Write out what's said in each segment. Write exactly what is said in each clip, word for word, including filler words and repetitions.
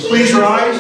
Please rise.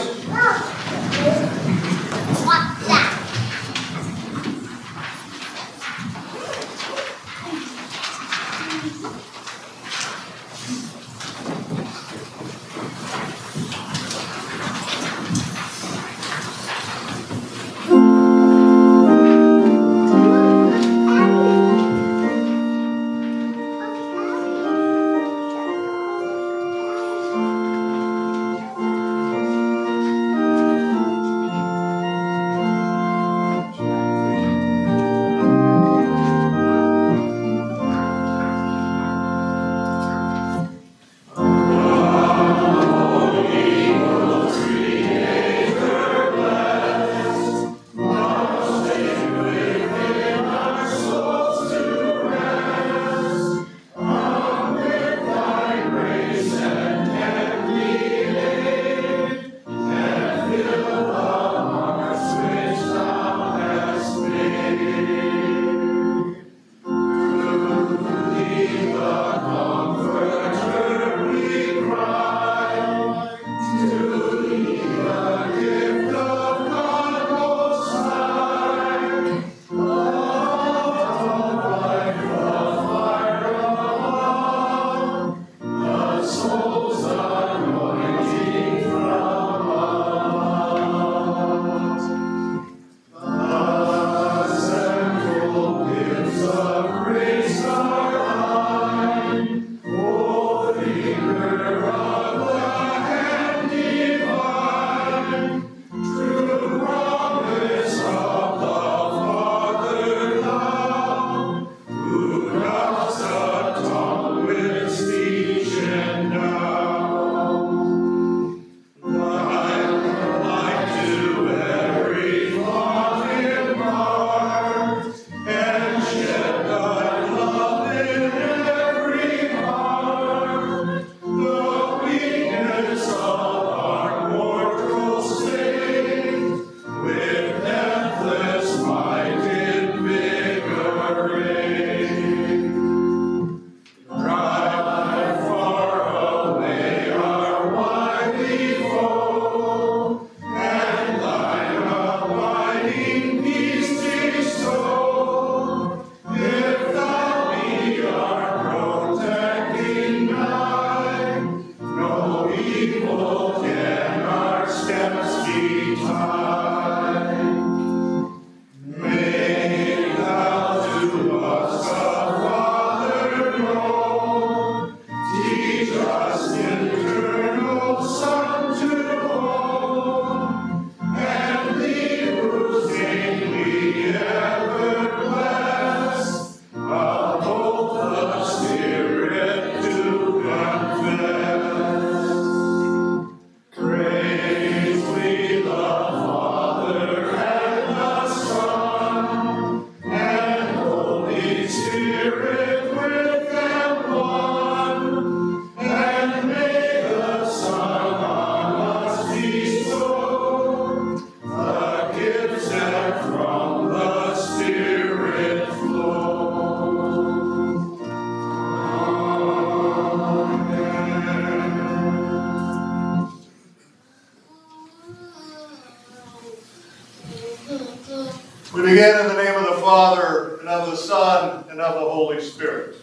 We begin in the name of the Father, and of the Son, and of the Holy Spirit.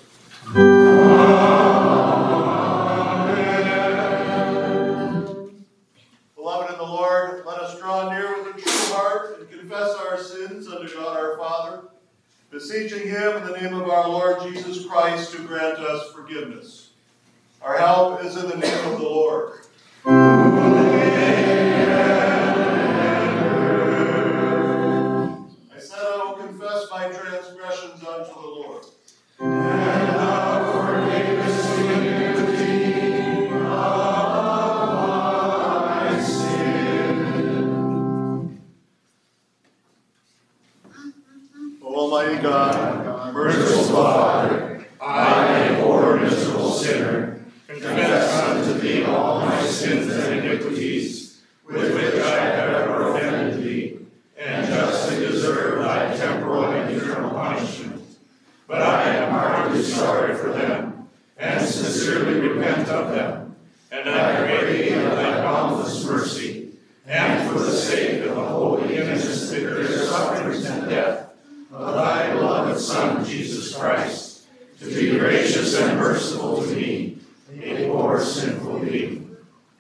Amen. Beloved in the Lord, let us draw near with a true heart and confess our sins unto God our Father, beseeching Him in the name of our Lord Jesus Christ to grant us forgiveness. Our help is in the name of the Lord. Amen. Confess my transgressions unto the Lord. And thou forgavest the iniquity of my sin. O Almighty God, merciful Father, I, a poor miserable sinner, confess unto thee all my sins and iniquities, with which I have ever offended thee, and justly deserve thy temporal and eternal punishment. But I am heartily sorry for them, and sincerely repent of them. And I pray thee of thy boundless boundless mercy, and for the sake of the holy innocent bitter sufferings and death of thy beloved Son, Jesus Christ, to be gracious and merciful to me, a poor sinful being.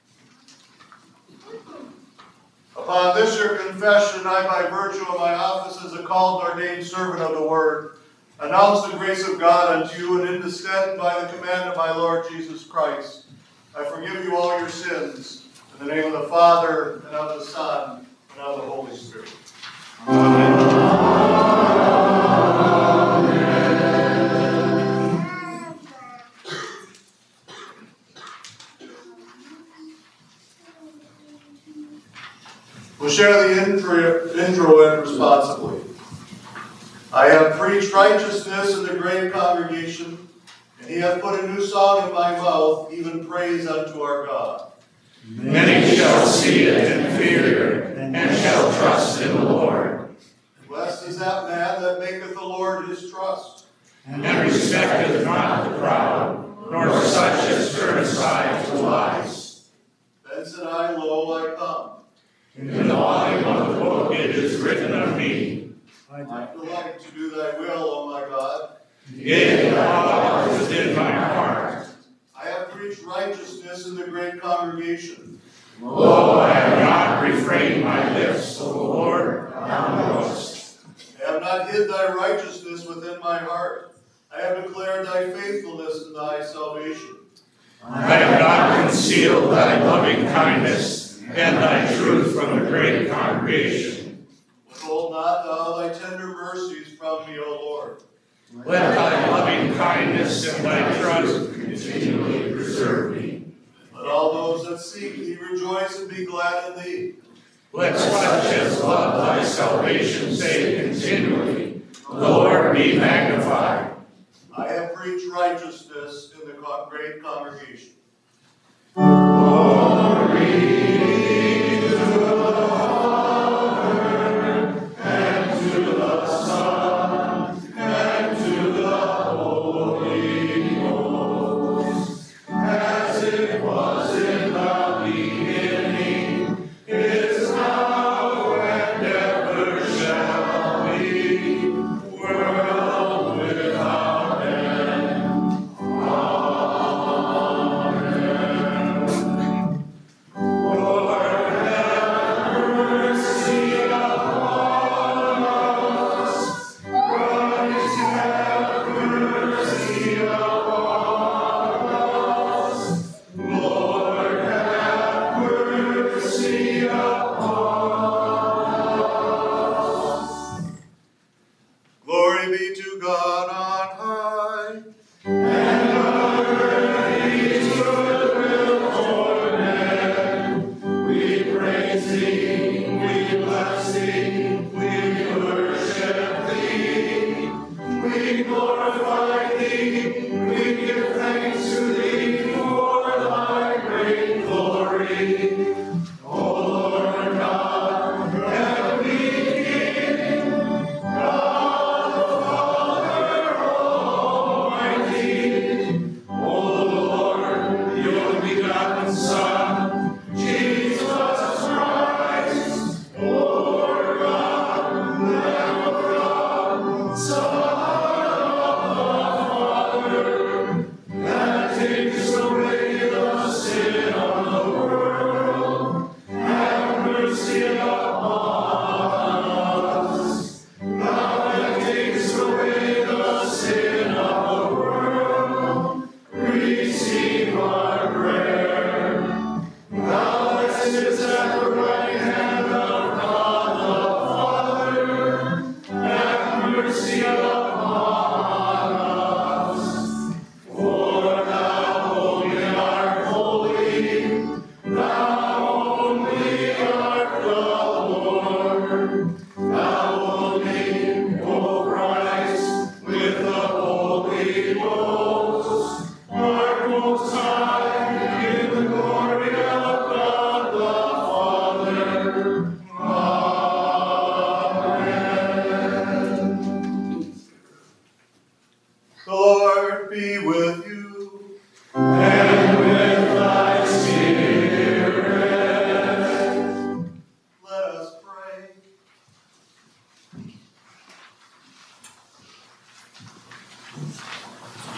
Upon this your confession, I, by virtue of my office as a called and ordained servant of the word, announce the grace of God unto you, and in this stead, by the command of my Lord Jesus Christ, I forgive you all your sins, in the name of the Father, and of the Son, and of the Holy Spirit. Amen. We'll share the intro, intro in responsibly. I have preached righteousness in the great congregation, and he hath put a new song in my mouth, even praise unto our God. Many shall see it and fear, and shall trust in the Lord. Blessed is that man that maketh the Lord his trust, and respecteth not the proud, nor such as turn aside to lies. Then said I, Lo, I come. In the volume of the book it is written of me, I delight to do thy will, O my God. Yea, thou art within my heart. I have preached righteousness in the great congregation. Lo, I have not refrained my lips, O Lord, thou knowest. I have not hid thy righteousness within my heart. I have declared thy faithfulness and thy salvation. I have not concealed thy loving kindness and thy truth from the great congregation. Withhold not thou thy tender mercies from me, O Lord. Let thy loving kindness and thy truth continually preserve me. Let all those that seek thee rejoice and be glad in thee. Let such as love thy salvation say continually, The Lord be magnified. I have preached righteousness in the great congregation. Glory.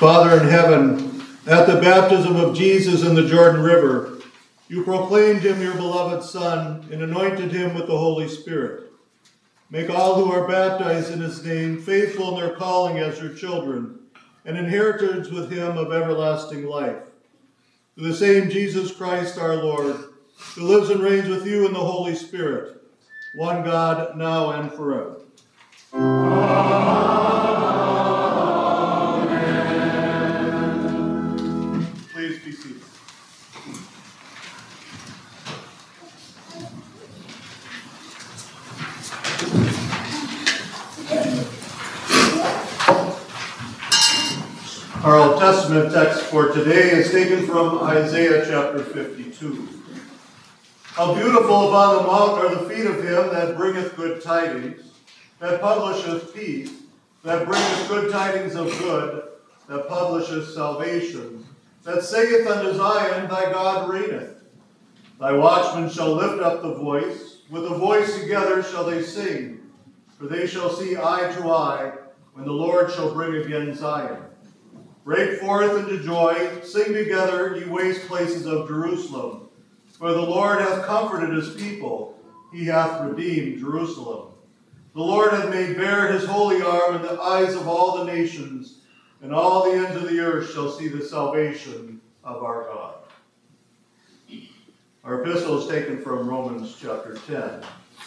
Father in heaven, at the baptism of Jesus in the Jordan River, you proclaimed him your beloved Son and anointed him with the Holy Spirit. Make all who are baptized in his name faithful in their calling as your children, and inheritors with him of everlasting life. Through the same Jesus Christ our Lord, who lives and reigns with you in the Holy Spirit, one God, now and forever. Amen. Please be seated. Our Old Testament text for today is taken from Isaiah chapter fifty-two. How beautiful upon the mount are the feet of him that bringeth good tidings, that publisheth peace, that bringeth good tidings of good, that publisheth salvation, that saith unto Zion, thy God reigneth. Thy watchmen shall lift up the voice, with a voice together shall they sing, for they shall see eye to eye, when the Lord shall bring again Zion. Break forth into joy, sing together, ye waste places of Jerusalem. For the Lord hath comforted his people, he hath redeemed Jerusalem. The Lord hath made bare his holy arm in the eyes of all the nations, and all the ends of the earth shall see the salvation of our God. Our epistle is taken from Romans chapter ten.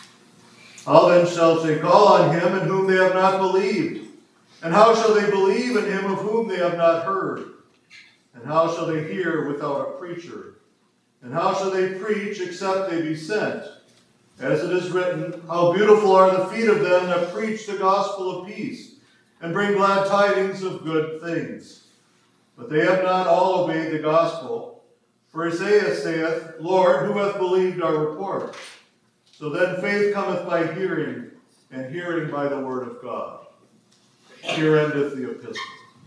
How then shall they call on him in whom they have not believed? And how shall they believe in him of whom they have not heard? And how shall they hear without a preacher? And how shall they preach except they be sent? As it is written, how beautiful are the feet of them that preach the gospel of peace, and bring glad tidings of good things. But they have not all obeyed the gospel. For Isaiah saith, Lord, who hath believed our report? So then faith cometh by hearing, and hearing by the word of God. Here endeth the epistle.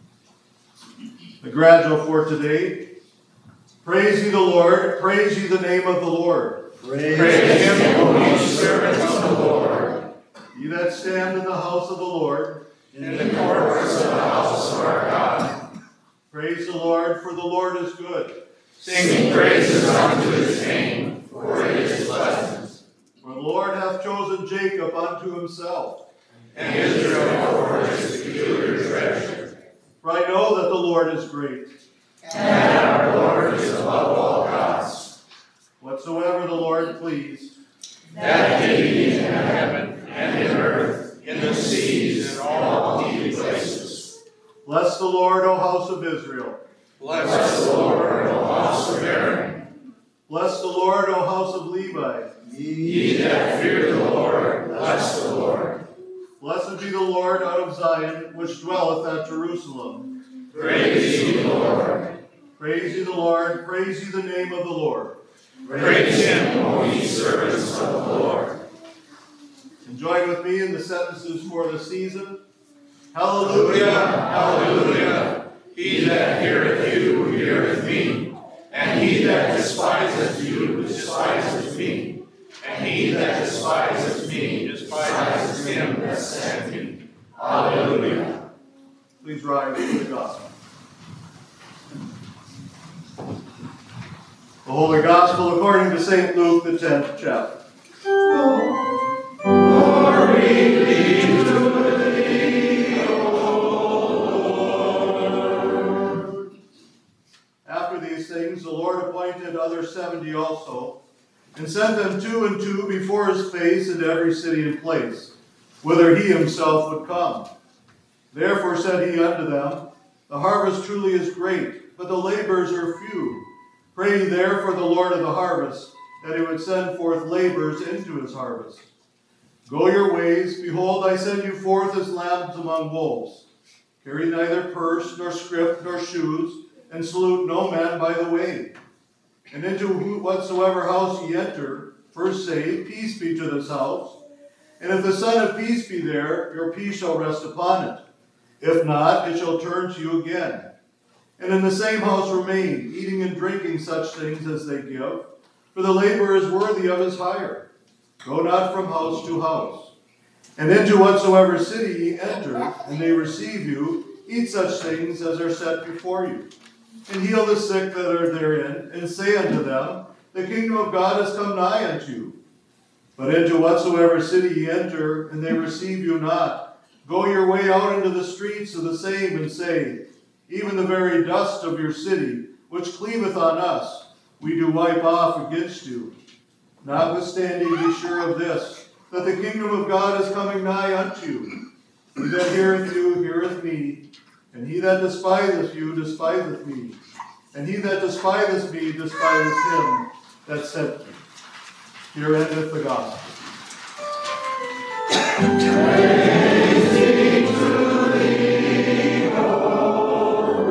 The gradual for today. Praise ye the Lord, praise ye the name of the Lord. Praise, praise him, O ye servants of the Lord. Ye that stand in the house of the Lord, in the courts of the house of our God. Praise the Lord, for the Lord is good. Sing praises unto his name, for it is pleasant. For the Lord hath chosen Jacob unto himself, and Israel for his peculiar treasure. For I know that the Lord is great, and our Lord is above all gods. Whatsoever the Lord pleased, that did he in heaven and in earth, in the seas and all deep places. Bless the Lord, O house of Israel. Bless the Lord, O house of Aaron. Bless the Lord, O house of Levi. Ye that fear the Lord, bless the Lord. Blessed be the Lord out of Zion, which dwelleth at Jerusalem. Praise ye the Lord. Praise ye the Lord. Praise ye the name of the Lord. Praise him, O ye servants of the Lord. And join with me in the sentences for the season. Hallelujah. Hallelujah. He that heareth you heareth me, and he that despiseth you despiseth me. And he that despiseth me despises him that sent me. Hallelujah. Please rise for the gospel. The Holy Gospel according to Saint Luke, the tenth chapter. Glory be to thee, O Lord. After these things, the Lord appointed other seventy also, and sent them two and two before his face into every city and place, whither he himself would come. Therefore said he unto them, the harvest truly is great, but the laborers are few. Pray ye therefore the Lord of the harvest, that he would send forth laborers into his harvest. Go your ways, behold, I send you forth as lambs among wolves. Carry neither purse, nor scrip, nor shoes, and salute no man by the way. And into whatsoever house ye enter, first say, Peace be to this house. And if the Son of Peace be there, your peace shall rest upon it. If not, it shall turn to you again. And in the same house remain, eating and drinking such things as they give, for the laborer is worthy of his hire. Go not from house to house. And into whatsoever city ye enter, and they receive you, Eat such things as are set before you, and heal the sick that are therein, and say unto them, the kingdom of God is come nigh unto you. But into whatsoever city ye enter, and they receive you not, go your way out into the streets of the same, and say, even the very dust of your city, which cleaveth on us, we do wipe off against you. Notwithstanding, be sure of this, that the kingdom of God is coming nigh unto you. He that heareth you heareth me, and he that despiseth you despiseth me, and he that despiseth me despiseth him that sent me. Here endeth the gospel. Praise be to thee, O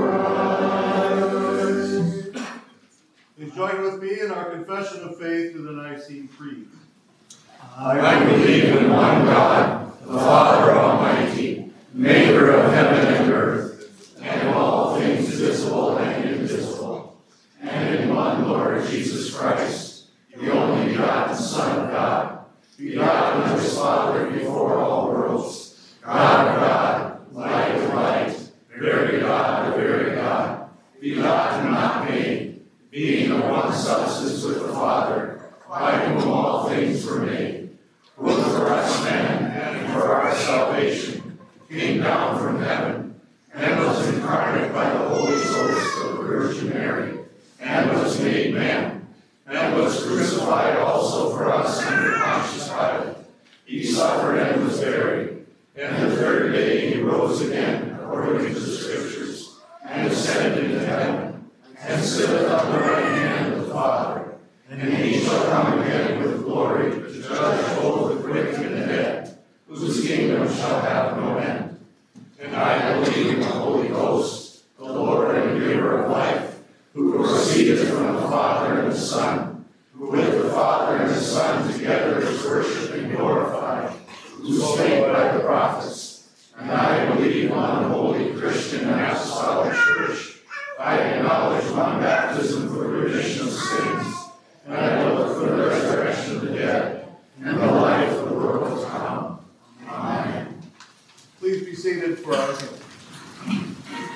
Christ. Please join with me in our confession of faith through the Nicene Creed. I believe in one God, the Father Almighty, maker of heaven and earth, and of all things visible and invisible, and in one Lord Jesus Christ, the only begotten Son of God, begotten of his Father before all worlds, God of God, light of light, very God of very God, begotten not made, being of one substance with the Father, by whom all things were made, who for us men and for our salvation came down from heaven, and was incarnate by the Holy Ghost of the Virgin Mary, and was made man, and was crucified also for us under Pontius Pilate. He suffered and was buried, and the third day he rose again, according to the Scriptures, and ascended into heaven, and sitteth on the right hand of the Father. And he shall come again with glory to judge both the quick and the dead, whose kingdom shall have no end. And I believe in the Holy Ghost, the Lord and giver of life, who proceedeth from the Father and the Son, who with the Father and the Son together is worshipped and glorified, who spake by the prophets. And I believe on the holy Christian and apostolic church. I acknowledge one baptism for the remission of sins, and I look for the resurrection of the dead, and the life of the world to come. Amen. Please be seated for our hymn.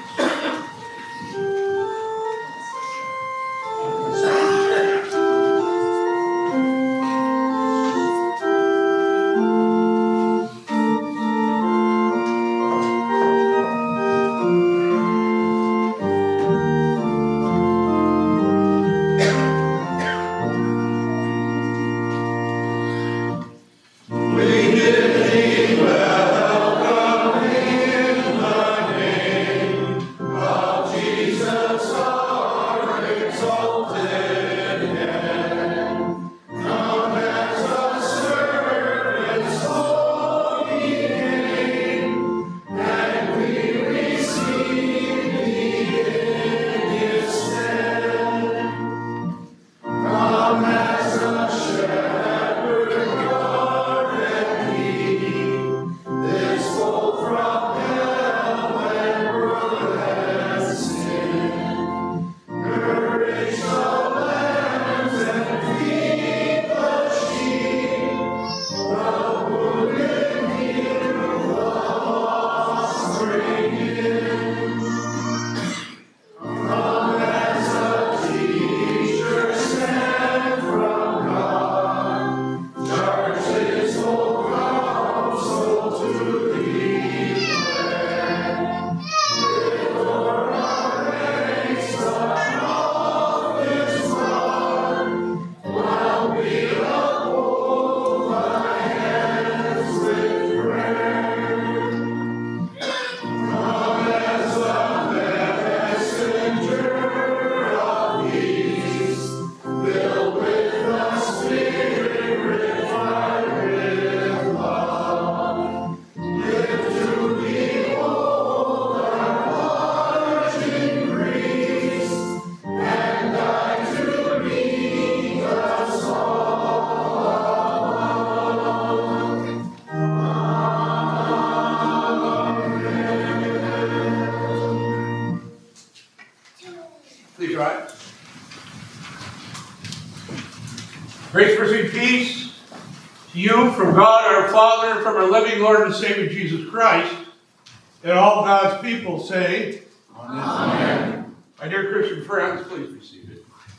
Please rise. Grace, mercy, and peace to you from God our Father and from our living Lord and Savior Jesus Christ. And all God's people say, Amen. My dear Christian friends, please be seated.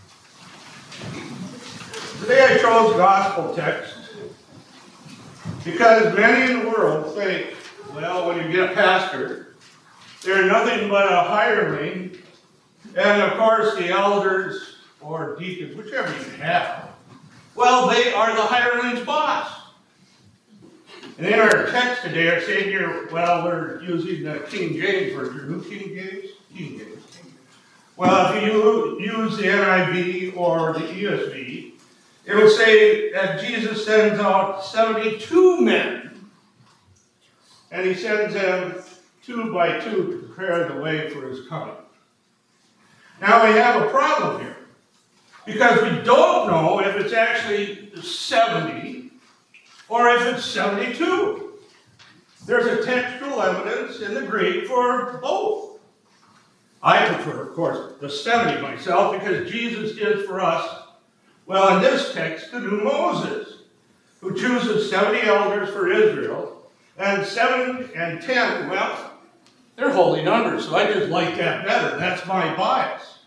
Today I chose gospel text because many in the world think, well, when you get a pastor, they're nothing but a hireling, and of course the elders or deacons, whichever you have, well, they are the hireling's boss. And in our text today, I say here, well, we're using the King James version. Who King James? King James. Well, if you use the N I V or the E S V, it will say that Jesus sends out seventy-two men, and he sends them two by two to prepare the way for his coming. Now we have a problem here, because we don't know if it's actually seventy or if it's seventy-two. There's a textual evidence in the Greek for both. I prefer, of course, the seventy myself, because Jesus is for us, well, in this text, the new Moses, who chooses seventy elders for Israel, and seven and ten, well, they're holy numbers, so I just like that better. That's my bias.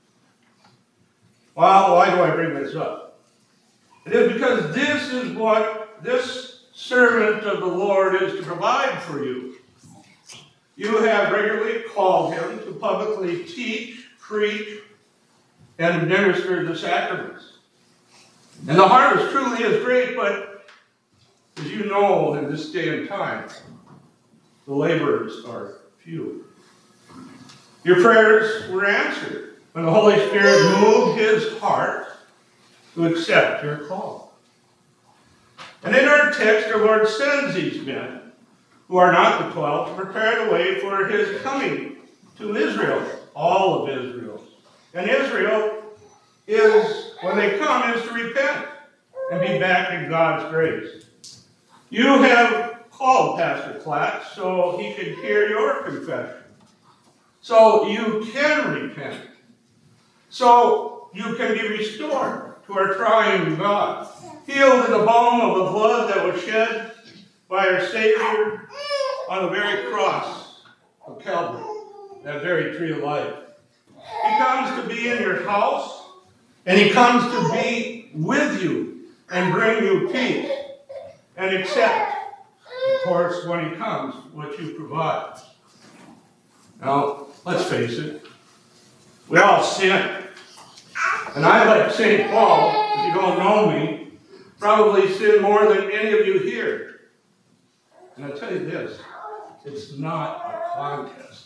Well, why do I bring this up? It is because this is what this servant of the Lord is to provide for you. You have regularly called him to publicly teach, preach, and administer the sacraments. And the harvest truly is great, but as you know, in this day and time, the laborers are few. Your prayers were answered when the Holy Spirit moved his heart to accept your call. And in our text, our Lord sends these men, who are not the twelve, to prepare the way for his coming to Israel, all of Israel. And Israel is, when they come, is to repent and be back in God's grace. You have called Pastor Klatt so he can hear your confession, so you can repent, so you can be restored to our triune God, healed in the balm of the blood that was shed by our Savior on the very cross of Calvary, that very tree of life. He comes to be in your house, and he comes to be with you and bring you peace, and accept, of course, when he comes, what you provide. Now, let's face it, we all sin. And I, like Saint Paul, if you don't know me, probably sin more than any of you here. And I'll tell you this, it's not a contest.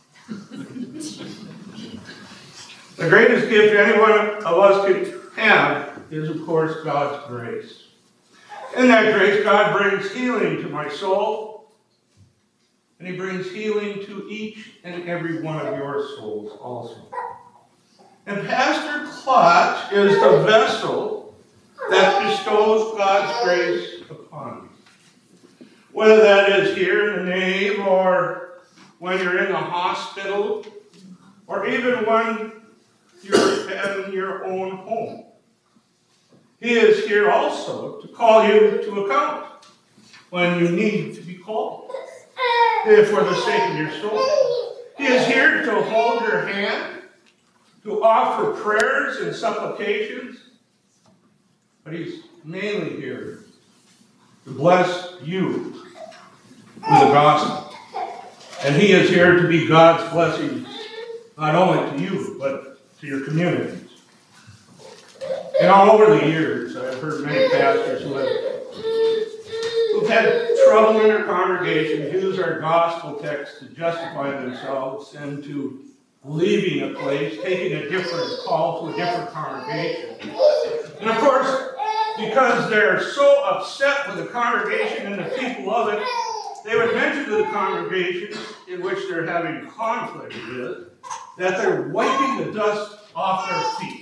The greatest gift any one of us can have is, of course, God's grace. In that grace, God brings healing to my soul, and he brings healing to each and every one of your souls also. And Pastor Klatt is the vessel that bestows God's grace upon you. Whether that is here in the nave, or when you're in the hospital, or even when you're in your own home. He is here also to call you to account when you need to be called, for the sake of your soul. He is here to hold your hand, to offer prayers and supplications, but he's mainly here to bless you with the gospel. And he is here to be God's blessing, not only to you, but to your communities. And all over the years, I've heard many pastors who have who've had trouble in their congregation use our gospel text to justify themselves and to leaving a place, taking a different call to a different congregation. And of course, because they're so upset with the congregation and the people of it, they would mention to the congregation in which they're having conflict with that they're wiping the dust off their feet.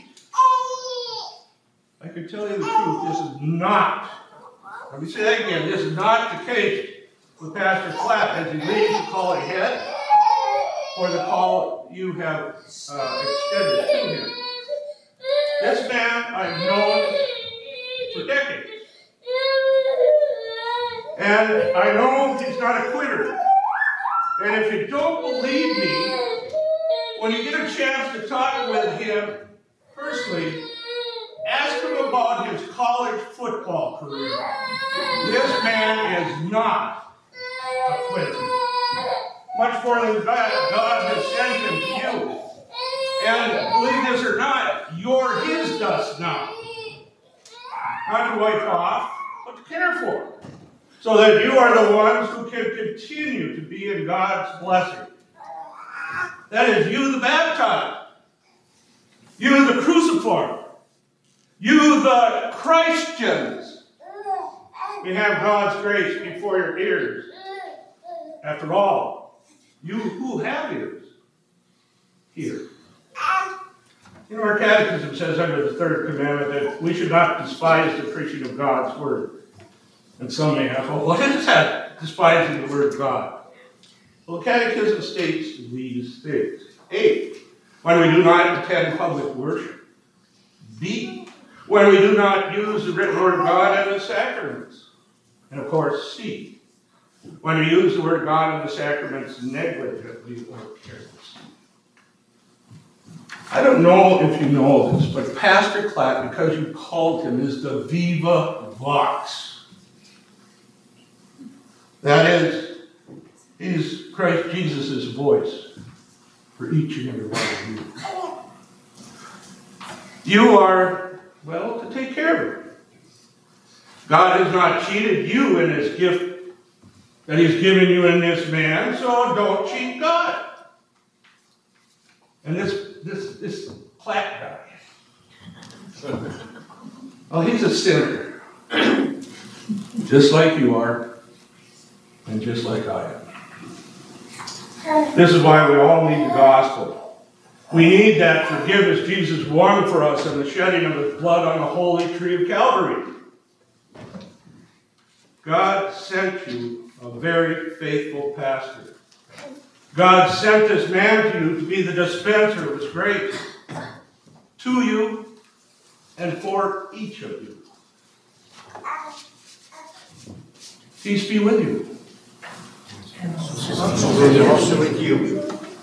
I can tell you the truth, this is not, let me say that again, this is not the case with Pastor Klatt as he leaves the call ahead or the call you have uh, extended to him. This man I've known for decades. And I know he's not a quitter. And if you don't believe me, when you get a chance to talk with him personally, ask him about his college football career. This man is not a quitter. Much more than that, God has sent him to you. And believe this or not, you're his dust now. Not to wipe off, but to care for. So that you are the ones who can continue to be in God's blessing. That is you the baptized. You the cruciform. You the Christians. We have God's grace before your ears. After all, you who have ears, hear. You know, our catechism says under the third commandment that we should not despise the preaching of God's word. And some may ask, well, what is that, despising the word of God? Well, the catechism states these things. A, when we do not attend public worship. B, when we do not use the written word of God in the sacraments. And of course, C, when we use the word of God in the sacraments negligently or carelessly. I don't know if you know this, but Pastor Clapp, because you called him, is the Viva Vox. That is, he's Christ Jesus' voice for each and every one of you. You are, well, to take care of it. God has not cheated you in his gift that he's given you in this man, so don't cheat God. And this, this, this Clapp guy, oh, he's a sinner, just like you are. And just like I am. This is why we all need the gospel. We need that forgiveness Jesus won for us in the shedding of his blood on the holy tree of Calvary. God sent you a very faithful pastor. God sent this man to you to be the dispenser of his grace. To you and for each of you. Peace be with you. Also with you.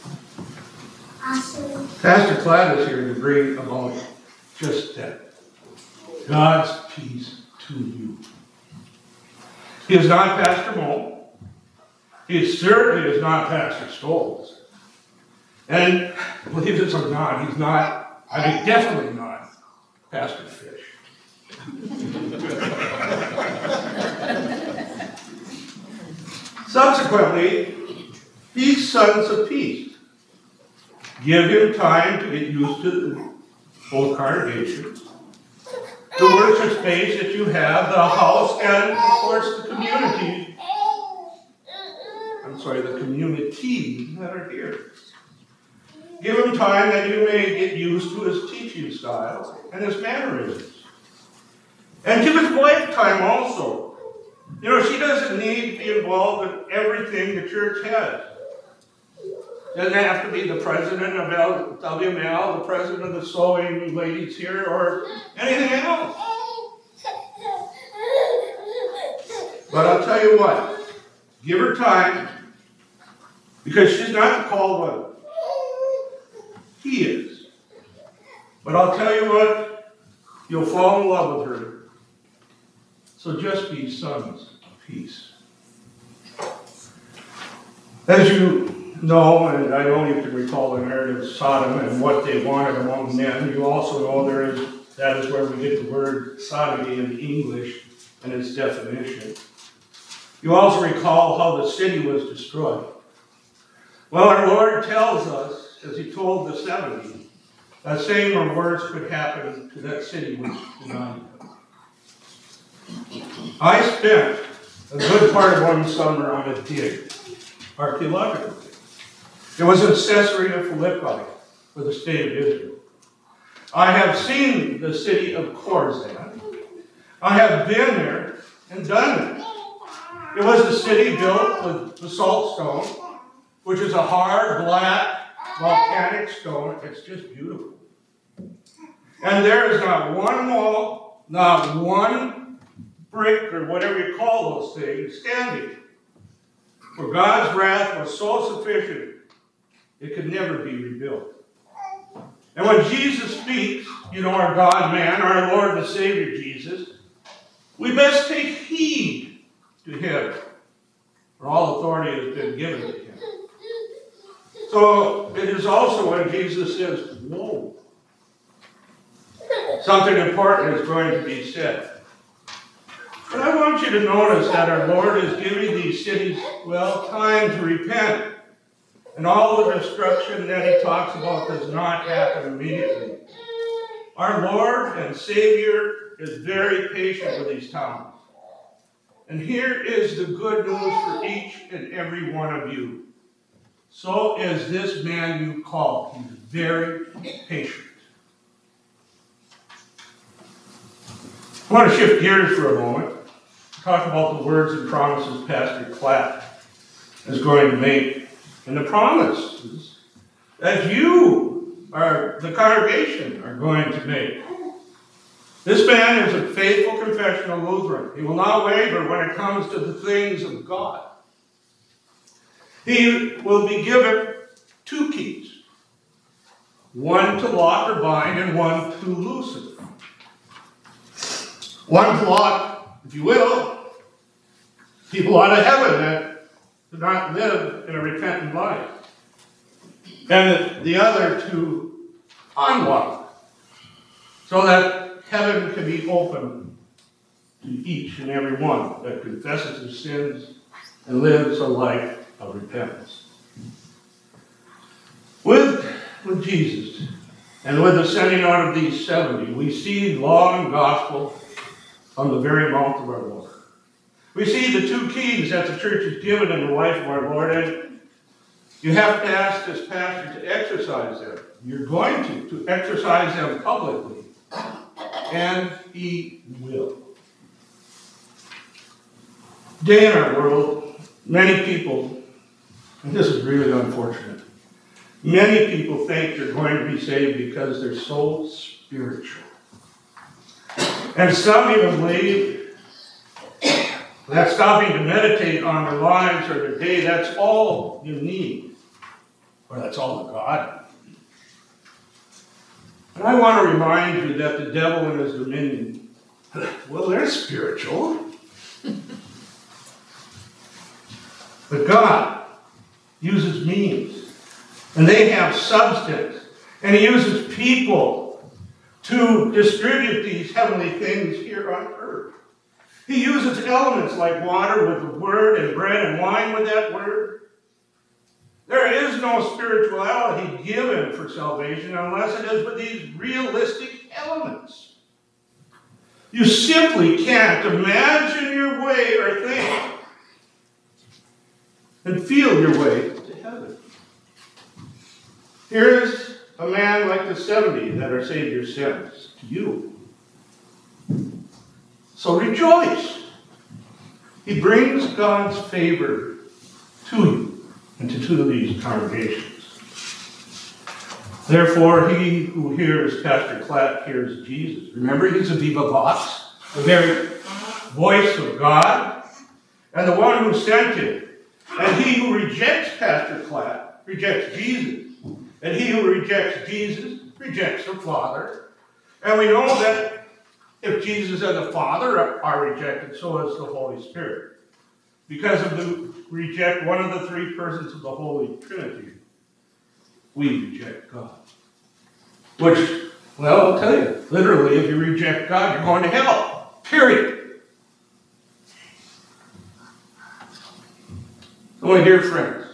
Pastor Clapp is here to bring about just that. God's peace to you. He is not Pastor Mo. He certainly is not Pastor Stoltz. And believe it or not, he's not, I mean, definitely not Pastor Fish. Subsequently, these sons of peace. Give him time to get used to the whole congregation, the worship space that you have, the house, and of course the community. I'm sorry, the community that are here. Give him time that you may get used to his teaching style and his mannerisms. And give his wife time also. You know, she doesn't need to be involved in everything the church has. Doesn't have to be the president of W M L, the president of the sewing ladies here, or anything else. But I'll tell you what, give her time, because she's not the called one. He is. But I'll tell you what, you'll fall in love with her. So just be sons of peace. As you know, and I know you can recall the narrative of Sodom and what they wanted among men, you also know there is, that is where we get the word sodomy in English and its definition. You also recall how the city was destroyed. Well, our Lord tells us, as he told the seventy, that same or worse could happen to that city which denied him. I spent a good part of one summer on a dig, archaeological dig. It was in Caesarea Philippi for the state of Israel. I have seen the city of Chorazin. I have been there and done it. It was a city built with basalt stone, which is a hard, black, volcanic stone. It's just beautiful. And there is not one wall, not one brick, or whatever you call those things, standing. For God's wrath was so sufficient, it could never be rebuilt. And when Jesus speaks, you know, our God-man, our Lord and Savior Jesus, we best take heed to him, for all authority has been given to him. So it is also when Jesus says, whoa, something important is going to be said. But I want you to notice that our Lord is giving these cities, well, time to repent. And all the destruction that he talks about does not happen immediately. Our Lord and Savior is very patient with these towns. And here is the good news for each and every one of you. So is this man you call. He's very patient. I want to shift gears for a moment. Talk about the words and promises Pastor Clapp is going to make. And the promises that you, are the congregation, are going to make. This man is a faithful confessional Lutheran. He will not waver when it comes to the things of God. He will be given two keys. One to lock or bind and one to loosen. One to lock, if you will, people out of heaven that do not live in a repentant life. And the other to unlock, so that heaven can be open to each and every one that confesses his sins and lives a life of repentance. With, with Jesus and with the sending out of these seventy, we see law and gospel from the very mouth of our Lord. We see the two keys that the church is given in the life of our Lord, and you have to ask this pastor to exercise them. You're going to, to exercise them publicly, and he will. Today in our world, many people, and this is really unfortunate, many people think they're going to be saved because they're so spiritual. And some even believe that stopping to meditate on their lives or their day, that's all you need. Or that's all that God needs. And I want to remind you that the devil and his dominion, well, they're spiritual. But God uses means. And they have substance. And he uses people to distribute these heavenly things here on earth. He uses elements like water with the word and bread and wine with that word. There is no spirituality given for salvation unless it is with these realistic elements. You simply can't imagine your way or think and feel your way to heaven. Here's a man like the seventy that our Savior sends to you. So rejoice. He brings God's favor to you and to two of these congregations. Therefore, he who hears Pastor Clapp hears Jesus. Remember, he's a viva vox, the very voice of God, and the one who sent him. And he who rejects Pastor Clapp rejects Jesus. And he who rejects Jesus rejects the Father. And we know that if Jesus and the Father are rejected, so is the Holy Spirit. Because of the reject one of the three persons of the Holy Trinity, we reject God. Which, well, I'll tell you, literally, if you reject God, you're going to hell. Period. So my dear friends,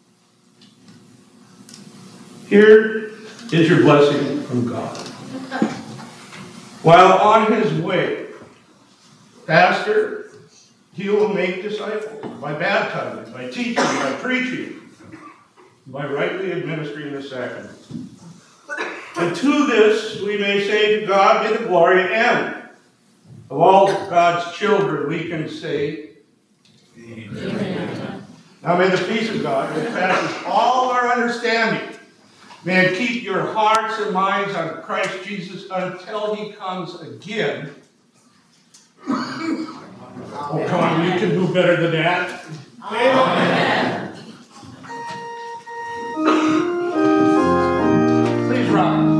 here is your blessing from God. While on his way, Pastor, he will make disciples by baptizing, by teaching, by preaching, by rightly administering the sacraments. And to this we may say, to God be the glory, and of all God's children we can say, Amen. Now may the peace of God, which passes all our understanding, may it keep your hearts and minds on Christ Jesus until he comes again. Oh, come on, you can do better than that. Amen. Please rise.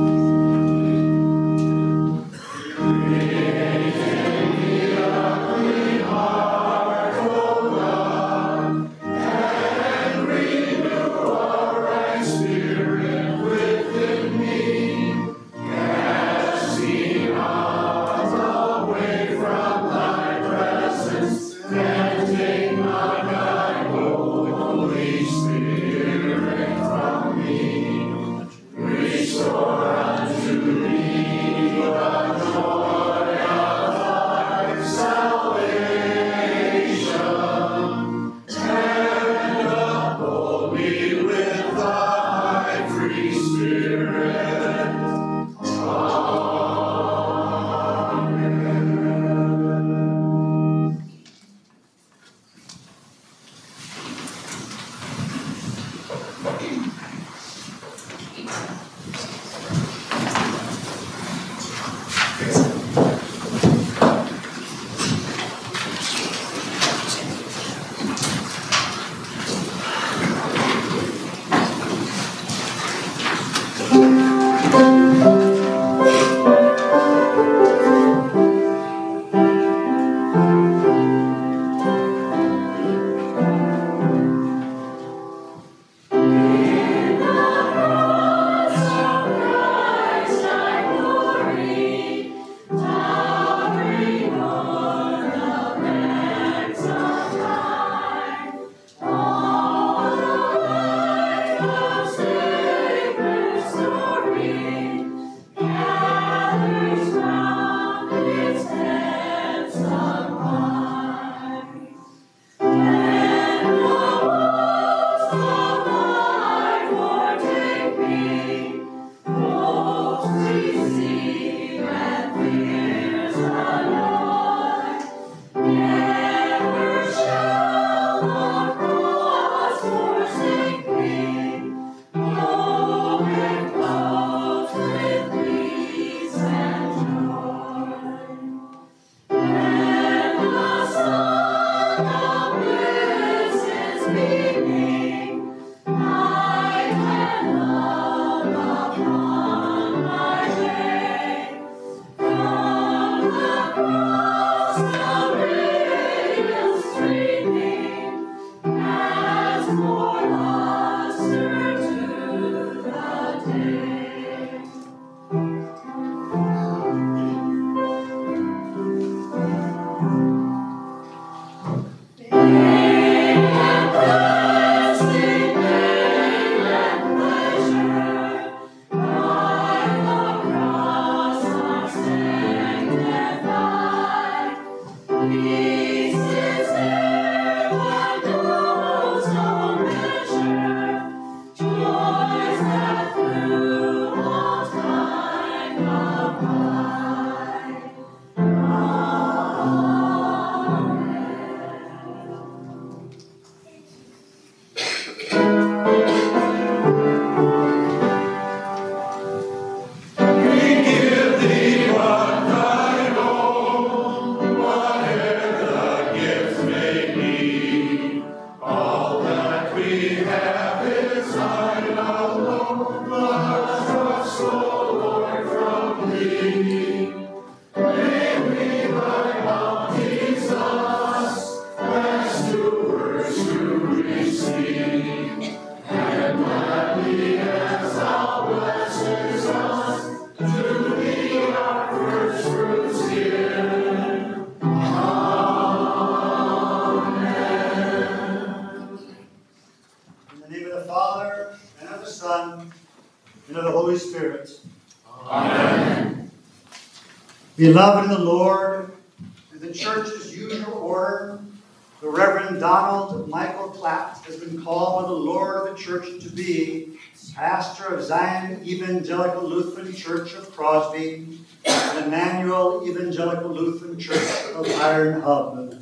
Beloved in the Lord, in the church's usual order, the Reverend Donald Michael Platt has been called by the Lord of the church to be pastor of Zion Evangelical Lutheran Church of Crosby and Emmanuel Evangelical Lutheran Church of Iron Hub.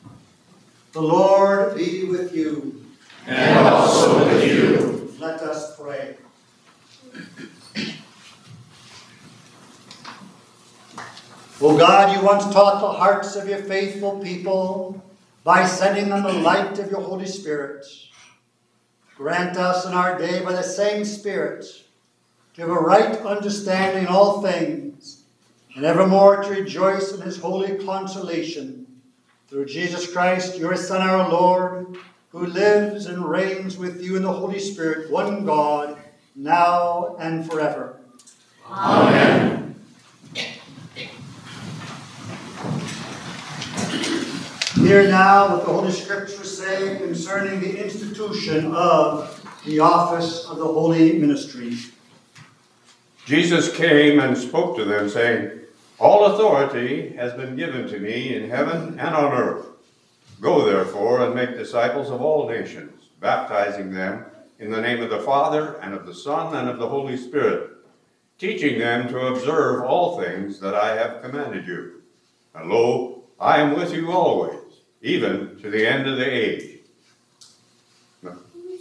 The Lord be with you. And also with you. Let us pray. O God, you once taught the hearts of your faithful people by sending them the light of your Holy Spirit. Grant us in our day by the same Spirit to have a right understanding in all things, and evermore to rejoice in his holy consolation. Through Jesus Christ, your Son, our Lord, who lives and reigns with you in the Holy Spirit, one God, now and forever. Amen. Hear now what the Holy Scriptures say concerning the institution of the office of the holy ministry. Jesus came and spoke to them, saying, "All authority has been given to me in heaven and on earth. Go therefore and make disciples of all nations, baptizing them in the name of the Father and of the Son and of the Holy Spirit, teaching them to observe all things that I have commanded you. And lo, I am with you always, even to the end of the age." No.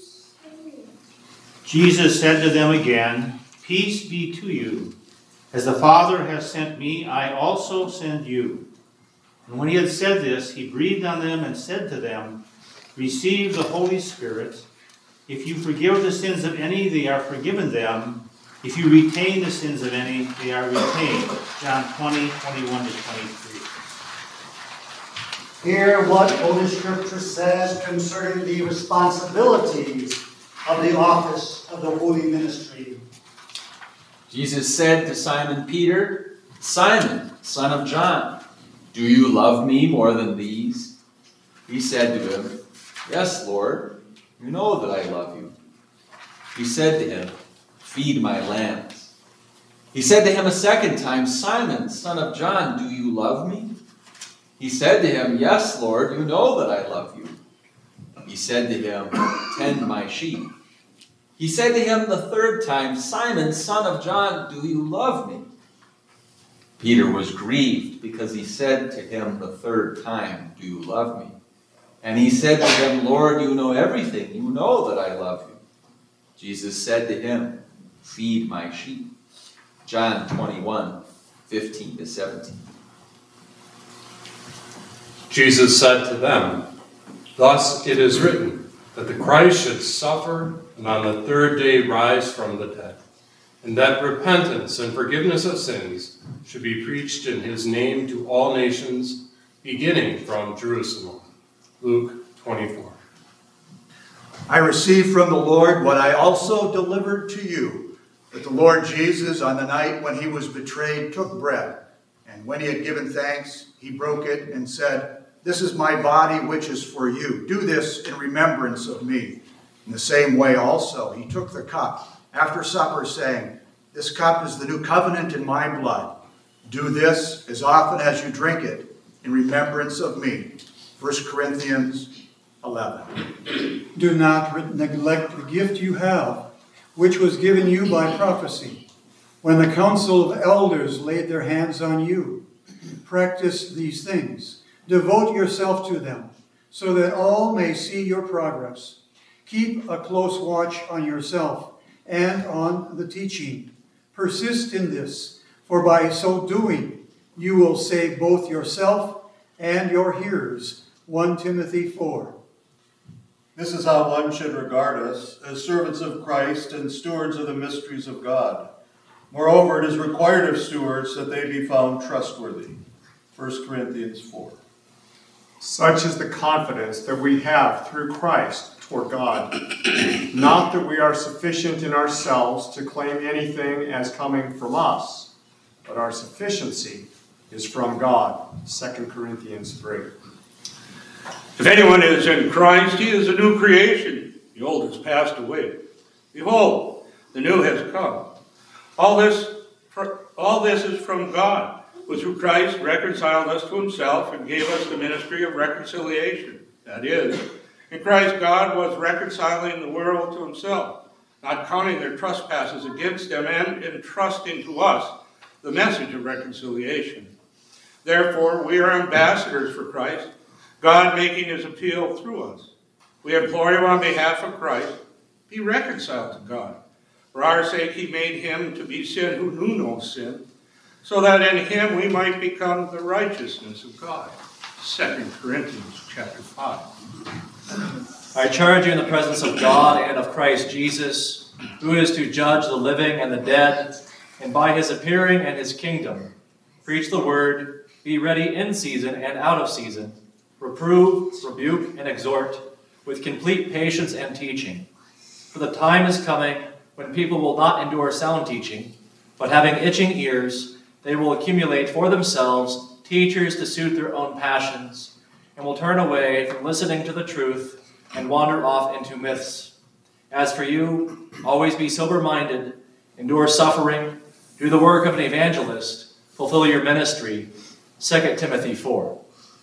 Jesus said to them again, "Peace be to you. As the Father has sent me, I also send you." And when he had said this, he breathed on them and said to them, "Receive the Holy Spirit. If you forgive the sins of any, they are forgiven them. If you retain the sins of any, they are retained." John twenty, twenty-one to twenty-three. Hear what Holy Scripture says concerning the responsibilities of the office of the holy ministry. Jesus said to Simon Peter, "Simon, son of John, do you love me more than these?" He said to him, "Yes, Lord, you know that I love you." He said to him, "Feed my lambs." He said to him a second time, "Simon, son of John, do you love me?" He said to him, "Yes, Lord, you know that I love you." He said to him, "Tend my sheep." He said to him the third time, "Simon, son of John, do you love me?" Peter was grieved because he said to him the third time, "Do you love me?" And he said to him, "Lord, you know everything. You know that I love you." Jesus said to him, "Feed my sheep." John twenty-one, fifteen to seventeen. Jesus said to them, "Thus it is written, that the Christ should suffer and on the third day rise from the dead, and that repentance and forgiveness of sins should be preached in his name to all nations, beginning from Jerusalem." Luke twenty-four. I received from the Lord what I also delivered to you, that the Lord Jesus, on the night when he was betrayed, took bread, and when he had given thanks, he broke it and said, "This is my body, which is for you. Do this in remembrance of me." In the same way also, he took the cup after supper, saying, "This cup is the new covenant in my blood. Do this as often as you drink it in remembrance of me." First Corinthians eleven. Do not neglect the gift you have, which was given you by prophecy, when the council of elders laid their hands on you. Practice these things. Devote yourself to them, so that all may see your progress. Keep a close watch on yourself and on the teaching. Persist in this, for by so doing, you will save both yourself and your hearers. First Timothy four. This is how one should regard us, as servants of Christ and stewards of the mysteries of God. Moreover, it is required of stewards that they be found trustworthy. First Corinthians four. Such is the confidence that we have through Christ toward God. Not that we are sufficient in ourselves to claim anything as coming from us, but our sufficiency is from God. Second Corinthians three. If anyone is in Christ, he is a new creation. The old has passed away. Behold, the new has come. All this, all this is from God, who through Christ reconciled us to himself and gave us the ministry of reconciliation. That is, in Christ God was reconciling the world to himself, not counting their trespasses against them, and entrusting to us the message of reconciliation. Therefore, we are ambassadors for Christ, God making his appeal through us. We implore you on behalf of Christ, be reconciled to God. For our sake he made him to be sin who knew no sin, so that in him we might become the righteousness of God. Second Corinthians chapter five. I charge you in the presence of God and of Christ Jesus, who is to judge the living and the dead, and by his appearing and his kingdom, preach the word, be ready in season and out of season, reprove, rebuke, and exhort, with complete patience and teaching. For the time is coming when people will not endure sound teaching, but having itching ears, they will accumulate for themselves teachers to suit their own passions, and will turn away from listening to the truth and wander off into myths. As for you, always be sober-minded, endure suffering, do the work of an evangelist, fulfill your ministry. Second Timothy four.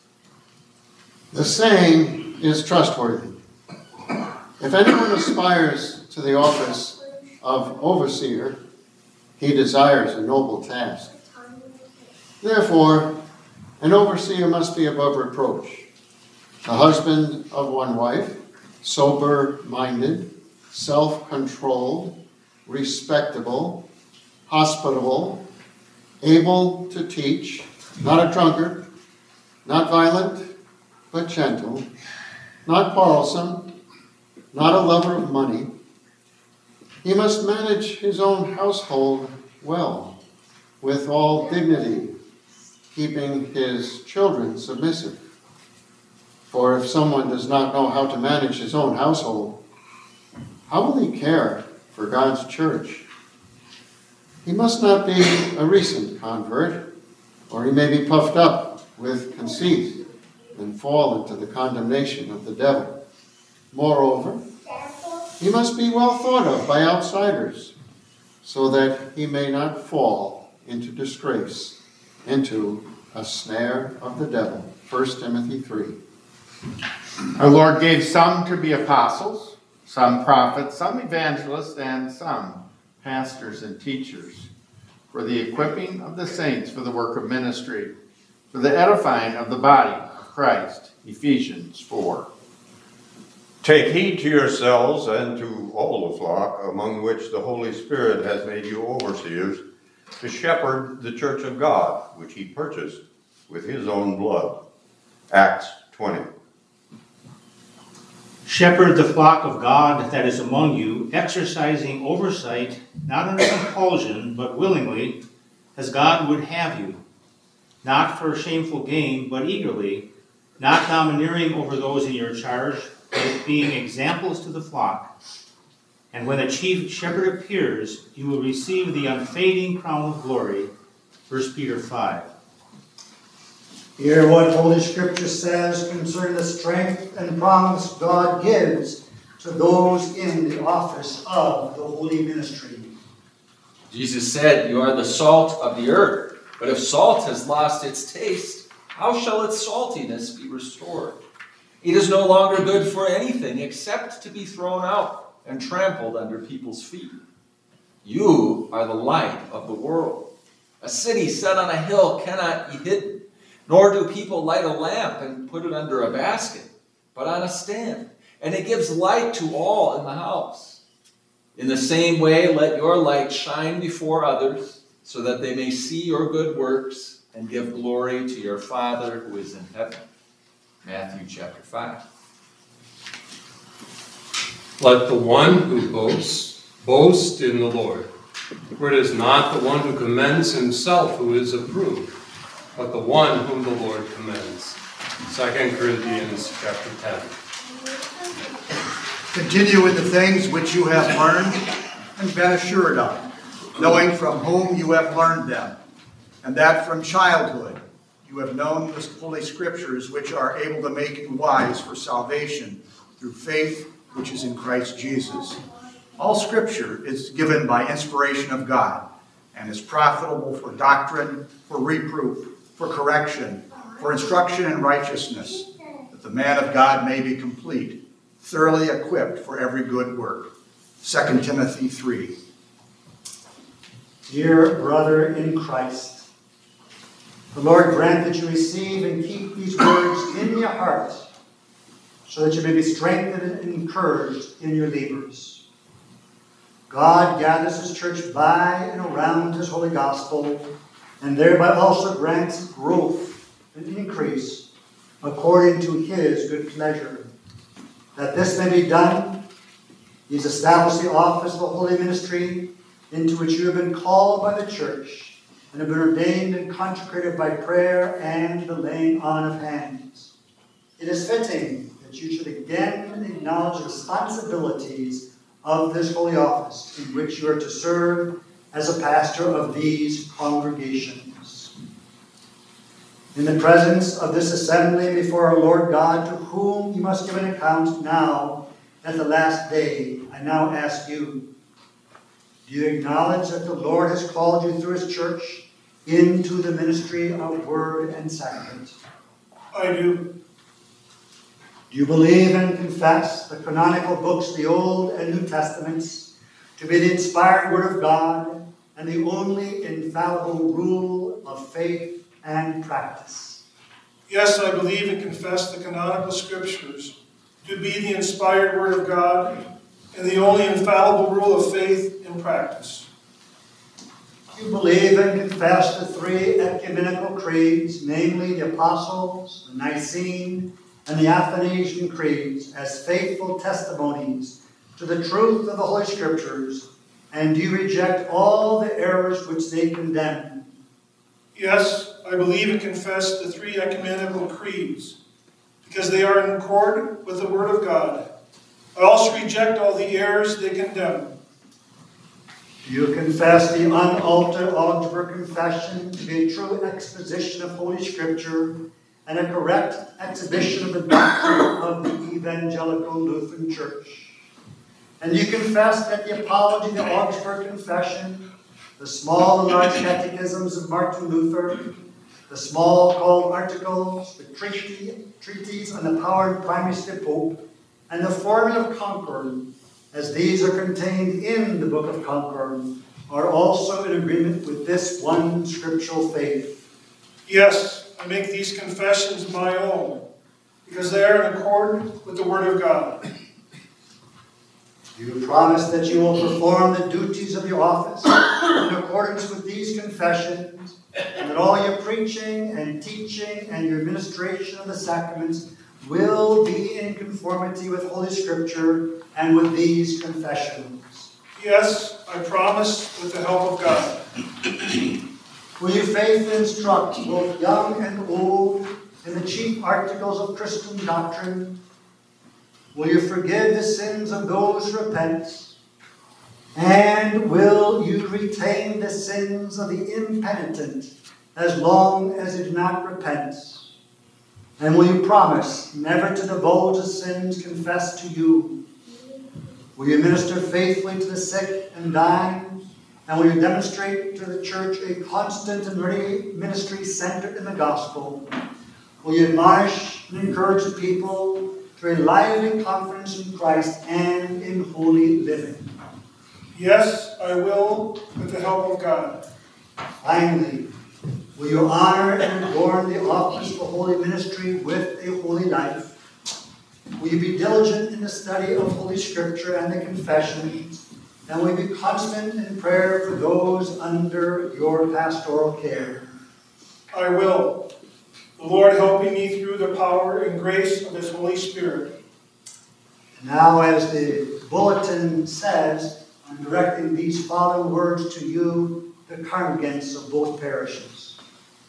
The saying is trustworthy. If anyone aspires to the office of overseer, he desires a noble task. Therefore, an overseer must be above reproach, the husband of one wife, sober-minded, self-controlled, respectable, hospitable, able to teach, not a drunkard, not violent, but gentle, not quarrelsome, not a lover of money. He must manage his own household well, with all dignity, keeping his children submissive. For if someone does not know how to manage his own household, how will he care for God's church? He must not be a recent convert, or he may be puffed up with conceit and fall into the condemnation of the devil. Moreover, he must be well thought of by outsiders, so that he may not fall into disgrace, into a snare of the devil. First Timothy three. Our Lord gave some to be apostles, some prophets, some evangelists, and some pastors and teachers, for the equipping of the saints for the work of ministry, for the edifying of the body of Christ. Ephesians four. Take heed to yourselves and to all the flock among which the Holy Spirit has made you overseers, to shepherd the church of God, which he purchased with his own blood. Acts twenty. Shepherd the flock of God that is among you, exercising oversight, not under compulsion, but willingly, as God would have you, not for shameful gain, but eagerly, not domineering over those in your charge, but being examples to the flock. And when the chief shepherd appears, you will receive the unfading crown of glory. First Peter five. Hear what Holy Scripture says concerning the strength and promise God gives to those in the office of the holy ministry. Jesus said, "You are the salt of the earth. But if salt has lost its taste, how shall its saltiness be restored? It is no longer good for anything except to be thrown out and trampled under people's feet. You are the light of the world. A city set on a hill cannot be hidden. Nor do people light a lamp and put it under a basket, but on a stand, and it gives light to all in the house. In the same way, let your light shine before others, so that they may see your good works and give glory to your Father who is in heaven." Matthew chapter five. Let the one who boasts, boast in the Lord. For it is not the one who commends himself who is approved, but the one whom the Lord commends. Second Corinthians chapter ten. Continue in the things which you have learned and been assured of, knowing from whom you have learned them, and that from childhood you have known the Holy Scriptures, which are able to make you wise for salvation through faith which is in Christ Jesus. All Scripture is given by inspiration of God and is profitable for doctrine, for reproof, for correction, for instruction in righteousness, that the man of God may be complete, thoroughly equipped for every good work. Second Timothy three. Dear brother in Christ, the Lord grant that you receive and keep these words in your heart, so that you may be strengthened and encouraged in your labors. God gathers his church by and around his holy gospel, and thereby also grants growth and increase according to his good pleasure. That this may be done, he has established the office of the holy ministry, into which you have been called by the church, and have been ordained and consecrated by prayer and the laying on of hands. It is fitting that you should again acknowledge the responsibilities of this holy office, in which you are to serve as a pastor of these congregations. In the presence of this assembly before our Lord God, to whom you must give an account now at the last day, I now ask you, do you acknowledge that the Lord has called you through his church into the ministry of word and sacrament? I do. Do you believe and confess the canonical books, the Old and New Testaments, to be the inspired Word of God and the only infallible rule of faith and practice? Yes, I believe and confess the canonical scriptures to be the inspired Word of God and the only infallible rule of faith and practice. Do you believe and confess the three ecumenical creeds, namely the Apostles', the Nicene, and the Athanasian creeds, as faithful testimonies to the truth of the Holy Scriptures, and do you reject all the errors which they condemn? Yes, I believe and confess the three ecumenical creeds, because they are in accord with the Word of God. I also reject all the errors they condemn. Do you confess the unaltered algebra confession to be a true exposition of Holy Scripture and a correct exhibition of the doctrine of the Evangelical Lutheran Church? And you confess that the Apology, the Augsburg Confession, the small and large catechisms of Martin Luther, the small called articles, the treaty, treaties on the power and primacy of the Pope, and the Formula of Concord, as these are contained in the Book of Concord, are also in agreement with this one scriptural faith? Yes, I make these confessions my own, because they are in accord with the Word of God. Do you promise that you will perform the duties of your office in accordance with these confessions, and that all your preaching and teaching and your administration of the sacraments will be in conformity with Holy Scripture and with these confessions? Yes, I promise with the help of God. Will you faithfully instruct both young and old in the chief articles of Christian doctrine? Will you forgive the sins of those who repent? And will you retain the sins of the impenitent as long as they do not repent? And will you promise never to divulge the sins confessed to you? Will you minister faithfully to the sick and dying? And will you demonstrate to the church a constant and ready ministry centered in the gospel? Will you admonish and encourage the people to a lively confidence in Christ and in holy living? Yes, I will with the help of God. Finally, will you honor and adorn the office of the holy ministry with a holy life? Will you be diligent in the study of Holy Scripture and the confessions? And will you be constant in prayer for those under your pastoral care? I will. The Lord helping me through the power and grace of His Holy Spirit. Now, as the bulletin says, I'm directing these following words to you, the congregants of both parishes.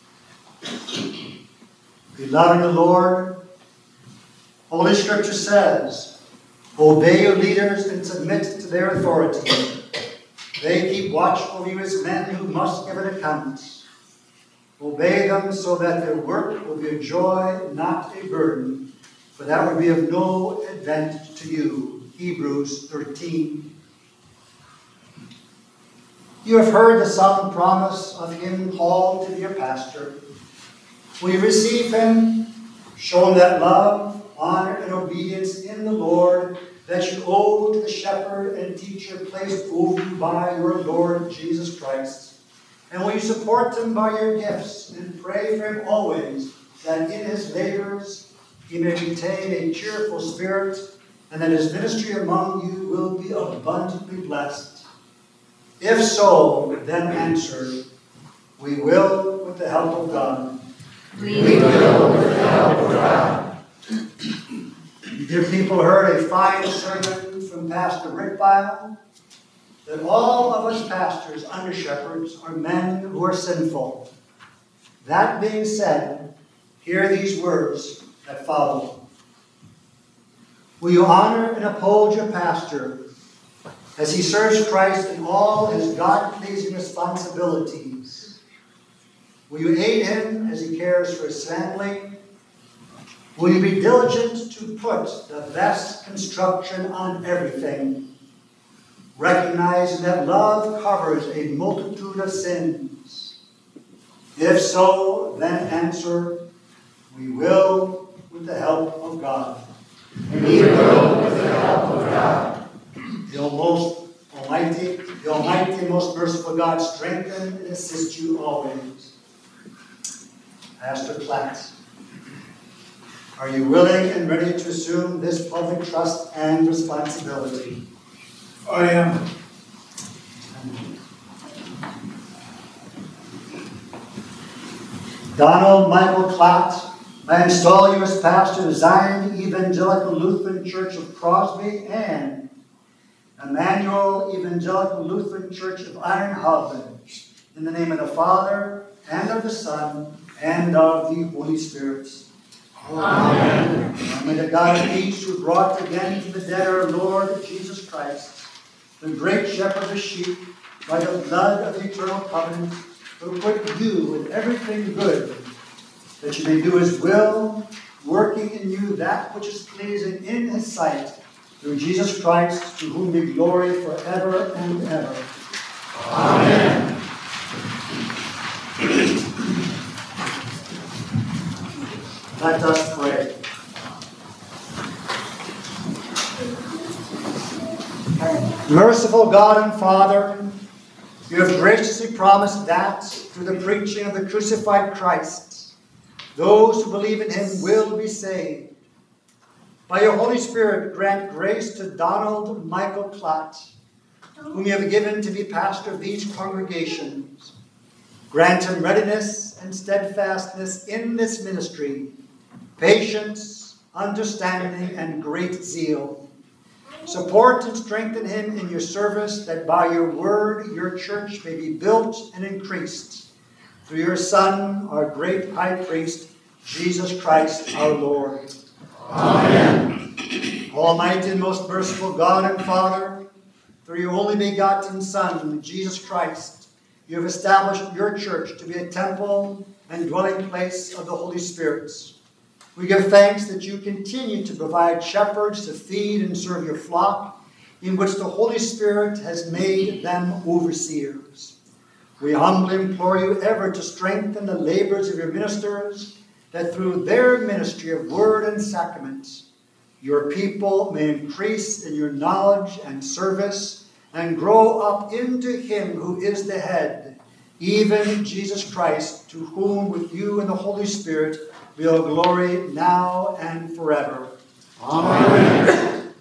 Beloved in the Lord, Holy Scripture says, obey your leaders and submit to their authority. They keep watch over you as men who must give an account. Obey them so that their work will be a joy, not a burden, for that would be of no advantage to you. Hebrews thirteen. You have heard the solemn promise of him called to be your pastor. Will you receive him, show him that love, honor, and obedience in the Lord that you owe to the shepherd and teacher placed over you by your Lord Jesus Christ? And will you support him by your gifts and pray for him always, that in his labors he may retain a cheerful spirit, and that his ministry among you will be abundantly blessed? If so, then answer, we will with the help of God. We will with the help of God. people heard a fine sermon from Pastor Rick Bible, that all of us pastors, under shepherds, are men who are sinful. That being said, hear these words that follow. Will you honor and uphold your pastor as he serves Christ in all his God-pleasing responsibilities? Will you aid him as he cares for his family? Will you be diligent to put the best construction on everything, recognizing that love covers a multitude of sins? If so, then answer, we will with the help of God. We will with the help of God. The most Almighty, the Almighty and most merciful God, strengthen and assist you always. Pastor Platt, are you willing and ready to assume this public trust and responsibility? I am. Donald Michael Klatt, I install you as pastor of Zion Evangelical Lutheran Church of Crosby and Emmanuel Evangelical Lutheran Church of Iron Hub, in the name of the Father, and of the Son, and of the Holy Spirit. Amen. And may the God of peace, who brought again to the dead our Lord Jesus Christ, the great shepherd of sheep, by the blood of the eternal covenant, who equip you with everything good, that you may do his will, working in you that which is pleasing in his sight, through Jesus Christ, to whom be glory forever and ever. Amen. Let us pray. Merciful God and Father, you have graciously promised that, through the preaching of the crucified Christ, those who believe in him will be saved. By your Holy Spirit, grant grace to Donald Michael Klatt, whom you have given to be pastor of these congregations. Grant him readiness and steadfastness in this ministry, patience, understanding, and great zeal. Support and strengthen him in your service, that by your word your church may be built and increased. Through your Son, our great high priest, Jesus Christ our Lord. Amen. Almighty and most merciful God and Father, through your only begotten Son, Jesus Christ, you have established your church to be a temple and dwelling place of the Holy Spirit. We give thanks that you continue to provide shepherds to feed and serve your flock, in which the Holy Spirit has made them overseers. We humbly implore you ever to strengthen the labors of your ministers, that through their ministry of word and sacrament, your people may increase in your knowledge and service, and grow up into him who is the head, even Jesus Christ, to whom with you and the Holy Spirit be all glory now and forever. Amen.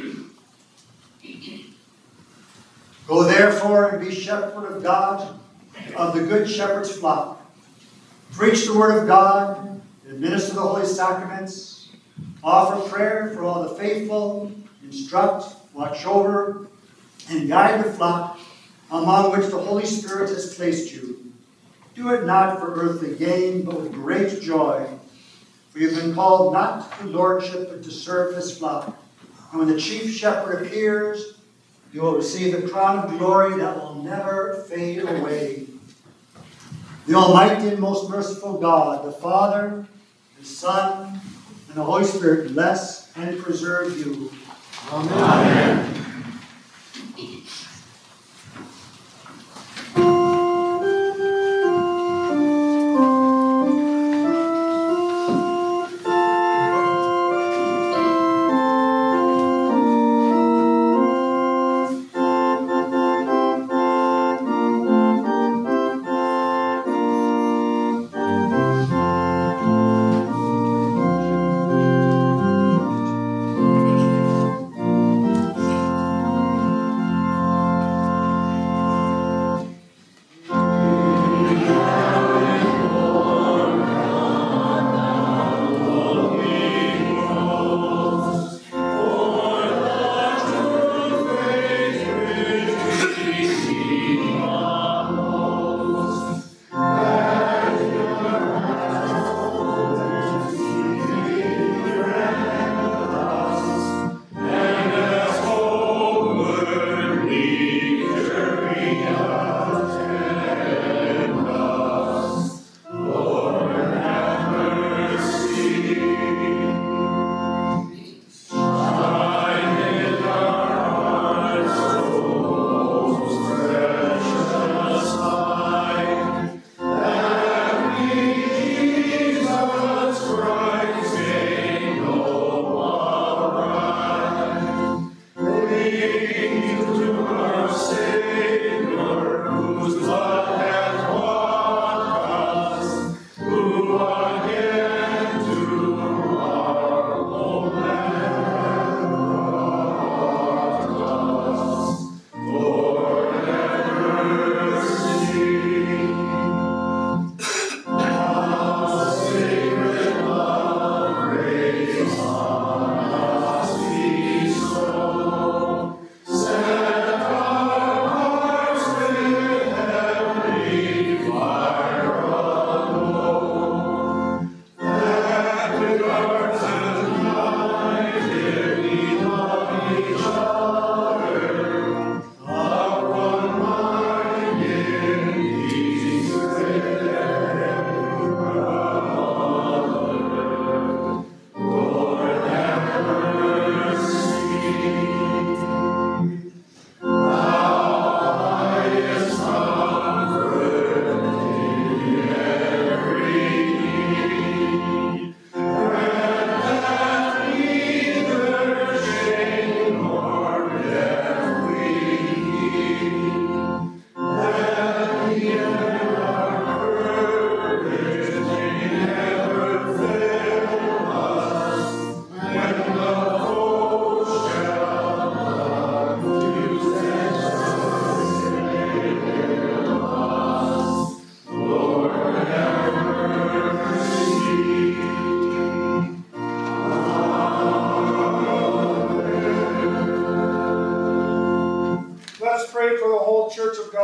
Go therefore and be shepherd of God, of the good shepherd's flock. Preach the word of God, administer the holy sacraments, offer prayer for all the faithful, instruct, watch over, and guide the flock among which the Holy Spirit has placed you. Do it not for earthly gain, but with great joy. For you have been called not to lordship, but to serve this flock. And when the chief shepherd appears, you will receive the crown of glory that will never fade away. The Almighty and most merciful God, the Father, the Son, and the Holy Spirit bless and preserve you. Amen. Amen.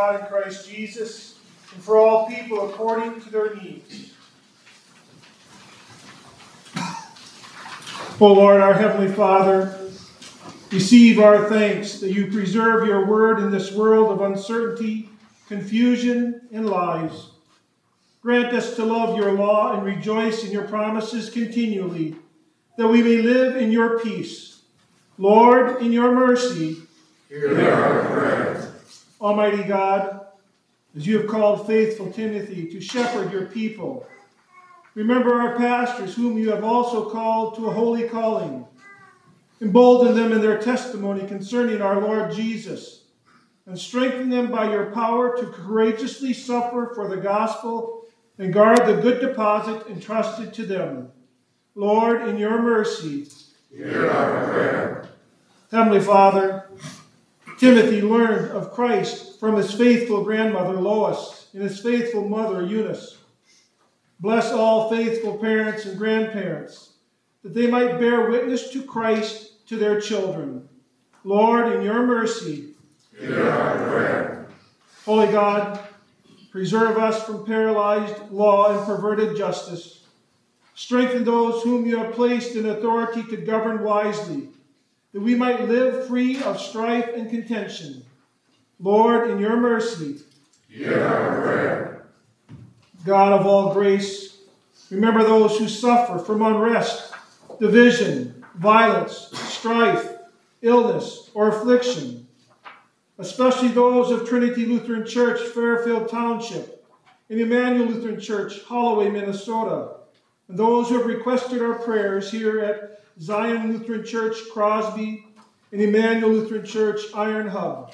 God in Christ Jesus, and for all people according to their needs. O Lord, our Heavenly Father, receive our thanks that you preserve your word in this world of uncertainty, confusion, and lies. Grant us to love your law and rejoice in your promises continually, that we may live in your peace. Lord, in your mercy, hear our prayer. Almighty God, as you have called faithful Timothy to shepherd your people, remember our pastors, whom you have also called to a holy calling. Embolden them in their testimony concerning our Lord Jesus, and strengthen them by your power to courageously suffer for the gospel and guard the good deposit entrusted to them. Lord, in your mercy, hear our prayer. Heavenly Father, Timothy learned of Christ from his faithful grandmother Lois and his faithful mother Eunice. Bless all faithful parents and grandparents, that they might bear witness to Christ to their children. Lord, in your mercy, hear our prayer. Holy God, preserve us from paralyzed law and perverted justice. Strengthen those whom you have placed in authority to govern wisely, that we might live free of strife and contention. Lord, in your mercy, hear our prayer. God of all grace, remember those who suffer from unrest, division, violence, strife, illness, or affliction, especially those of Trinity Lutheran Church, Fairfield Township, and Emmanuel Lutheran Church, Holloway, Minnesota, and those who have requested our prayers here at Zion Lutheran Church, Crosby, and Emmanuel Lutheran Church, Iron Hub.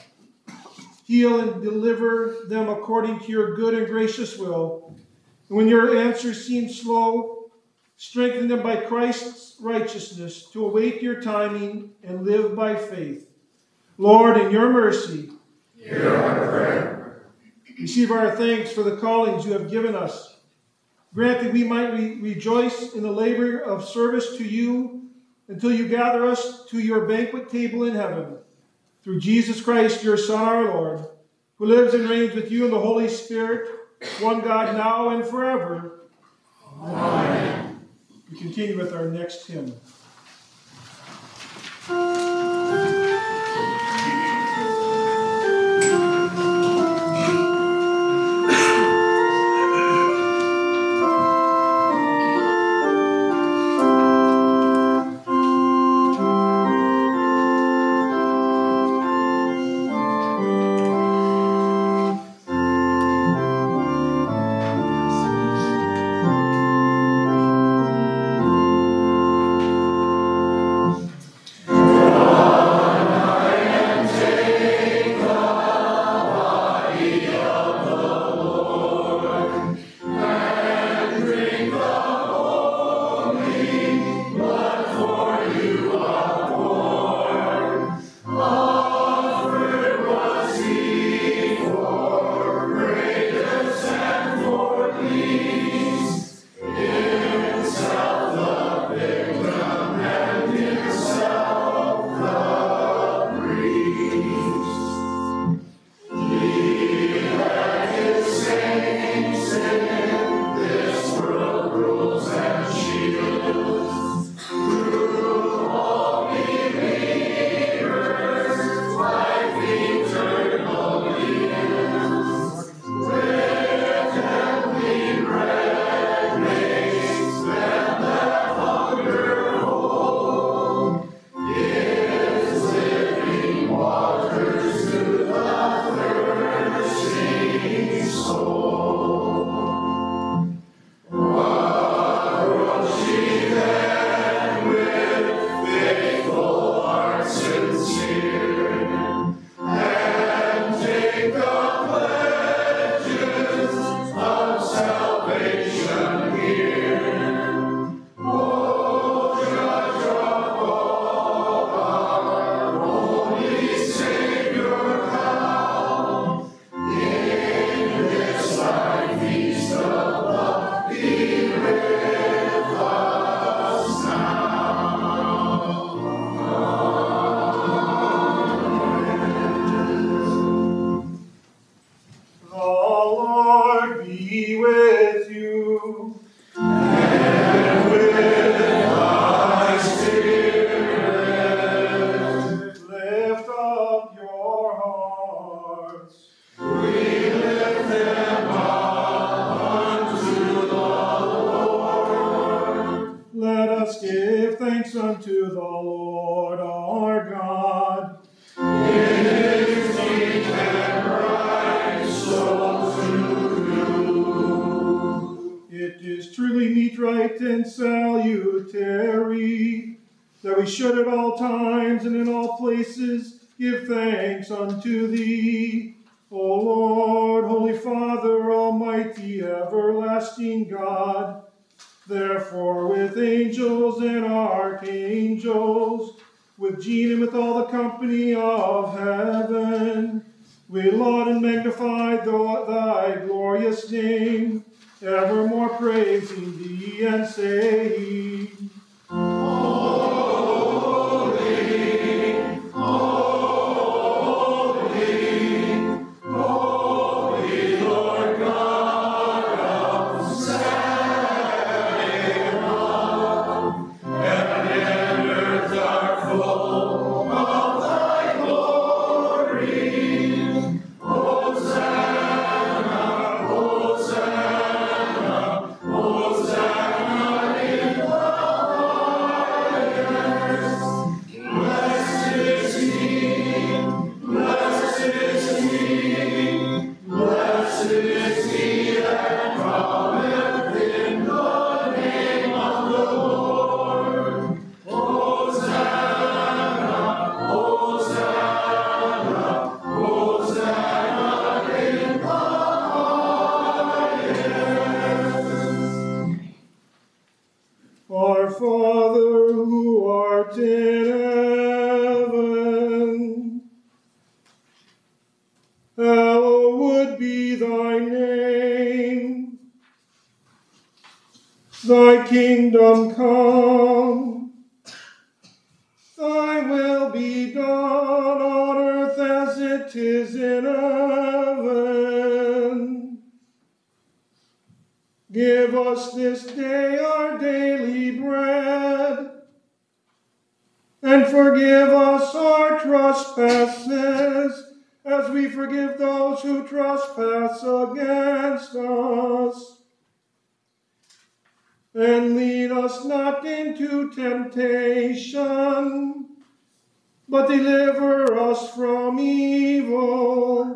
Heal and deliver them according to your good and gracious will. And when your answers seem slow, strengthen them by Christ's righteousness to await your timing and live by faith. Lord, in your mercy, hear our prayer. Receive our thanks for the callings you have given us. Grant that we might re- rejoice in the labor of service to you until you gather us to your banquet table in heaven. Through Jesus Christ, your Son, our Lord, who lives and reigns with you in the Holy Spirit, one God, now and forever. Amen. We continue with our next hymn. us give thanks unto the Lord our God. It is meet and right so to do. It is truly meet, right, and salutary that we should at all times and in all places give thanks unto thee, O Lord, Holy Father, Almighty, everlasting God. Therefore, with angels and archangels, with Jean and with all the company of heaven, we laud and magnify thy glorious name, evermore praising thee and saying, Our Father who art in heaven, hallowed be thy name. Thy kingdom come, thy will be done on earth as it is in heaven. Give us this day our daily bread, and forgive us our trespasses, as we forgive those who trespass against us. And lead us not into temptation, but deliver us from evil.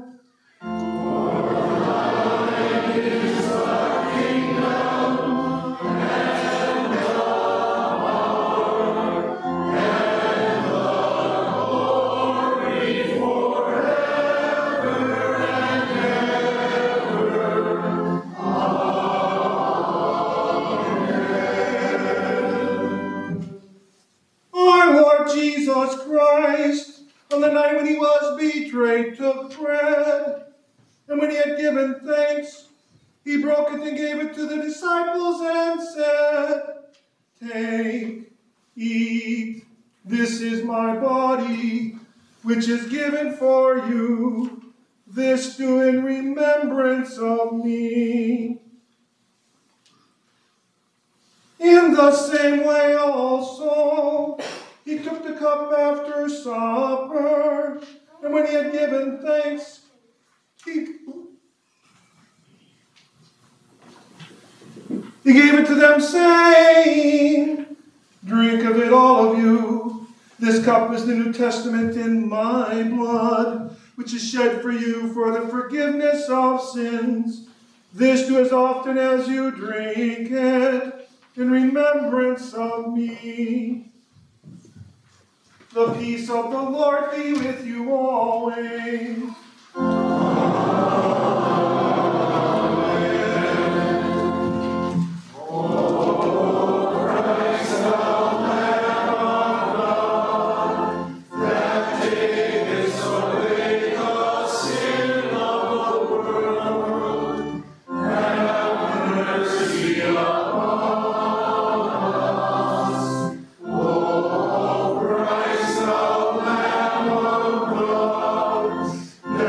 Jesus Christ, on the night when he was betrayed, took bread, and when he had given thanks, he broke it and gave it to the disciples and said, "Take, eat, this is my body, which is given for you. This do in remembrance of me." In the same way also, he took the cup after supper, and when he had given thanks, he, he gave it to them, saying, "Drink of it, all of you. This cup is the New Testament in my blood, which is shed for you for the forgiveness of sins. This do as often as you drink it in remembrance of me." The peace of the Lord be with you always. Let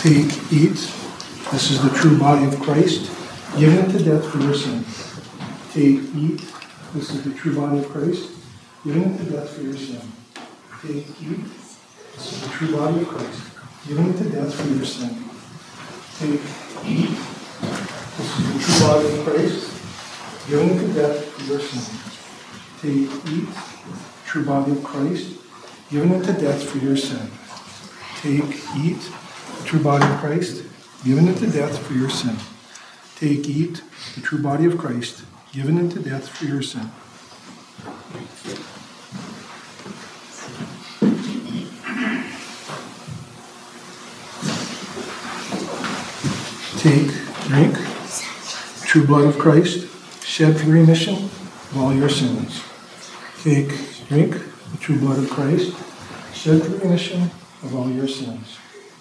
Take, eat. This is the true body of Christ, given to death for your sin. Take, eat. This is the true body of Christ, given to death for your sin. Take, eat. This is the true body of Christ, given to death for your sin. Take, eat. This is the true body of Christ, given to death for your sin. Take, eat. True body of Christ, given into death for your sin. Take, eat. The true body of Christ, given into death for your sin. Take, eat. The true body of Christ, given into death for your sin. Take, drink. True blood of Christ, shed for the remission of all your sins. Take, drink the true blood of Christ, shed for the remission of all your sins.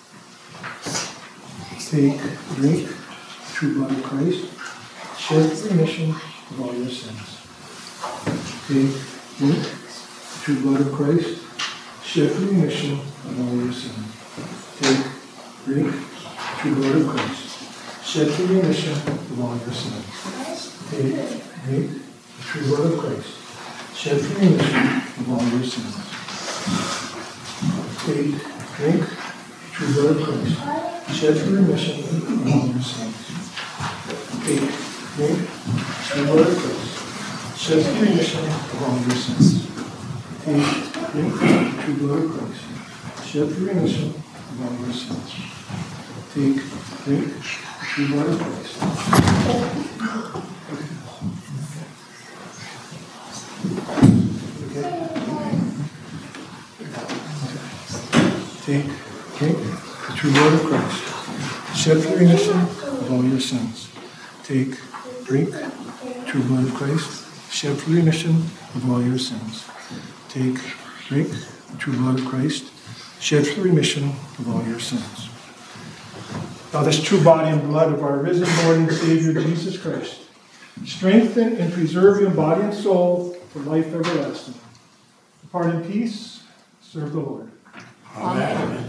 Take, drink the true blood of Christ, shed for the remission of all your sins. Take, drink the true blood of Christ, shed for the remission of all your sins. Take, drink the true blood of Christ, shed for the remission of all your sins. Take, drink the true blood of Christ, shed for the remission of all your sins. Take, drink, true blood of Christ, shed for the remission of all your sins. Take, drink, true blood of Christ, shed for the remission of all your sins. Take, drink, true blood of Christ, shed for the remission of all your sins. Take, drink, true blood of Christ. Take, drink the true blood of Christ, shed for the remission of all your sins. Take, drink the true blood of Christ, shed for the remission of all your sins. Take, drink the true blood of Christ, shed for the remission of all your sins. Now this true body and blood of our risen Lord and Savior Jesus Christ, strengthen and preserve your body and soul for life everlasting. Depart in peace, serve the Lord. Amen.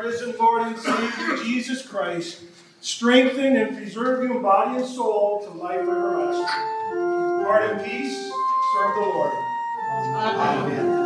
our risen Lord and Savior Jesus Christ, strengthen and preserve you in body and soul to life everlasting. Depart in peace, serve the Lord. Amen.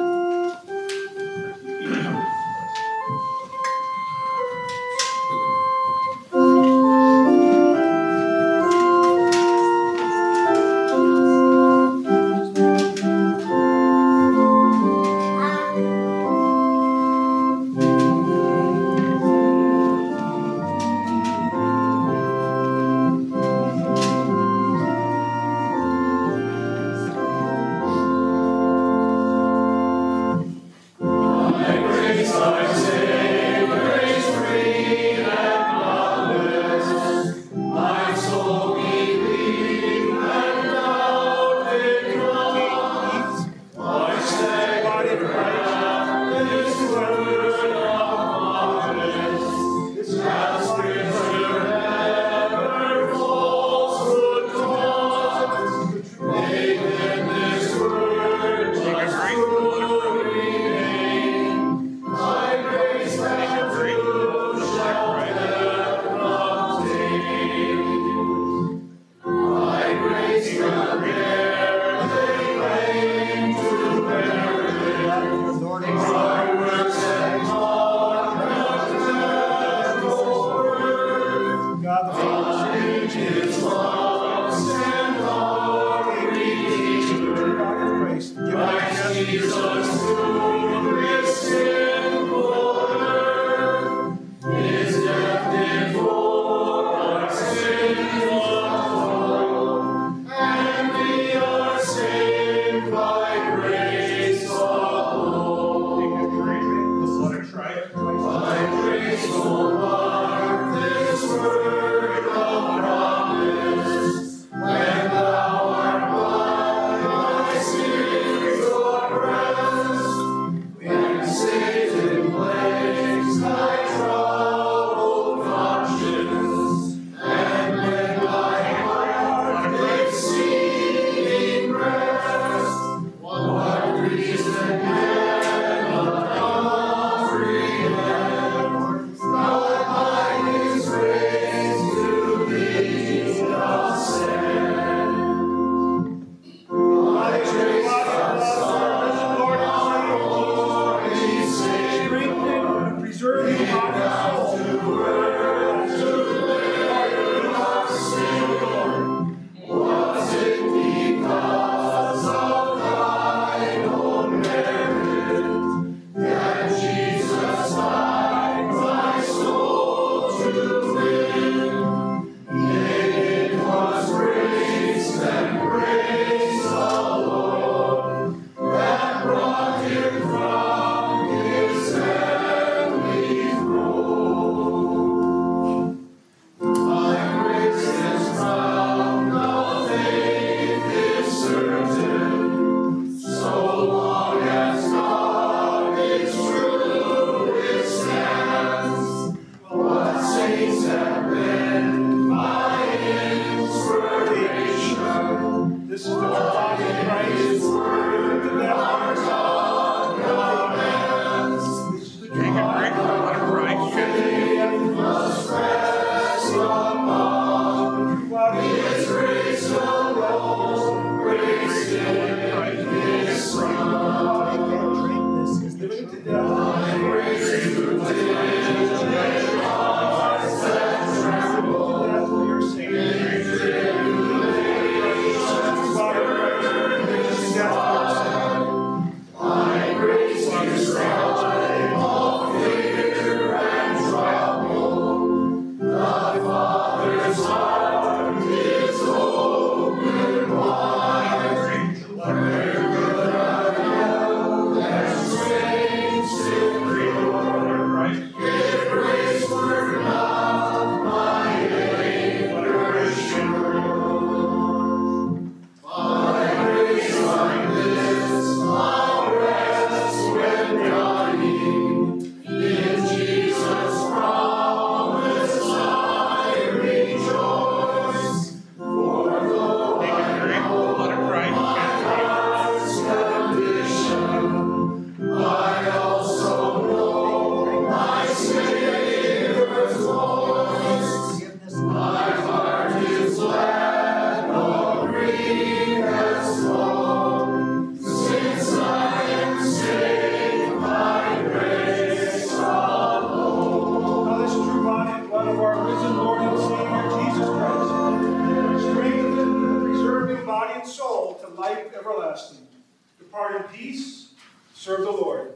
Serve the Lord.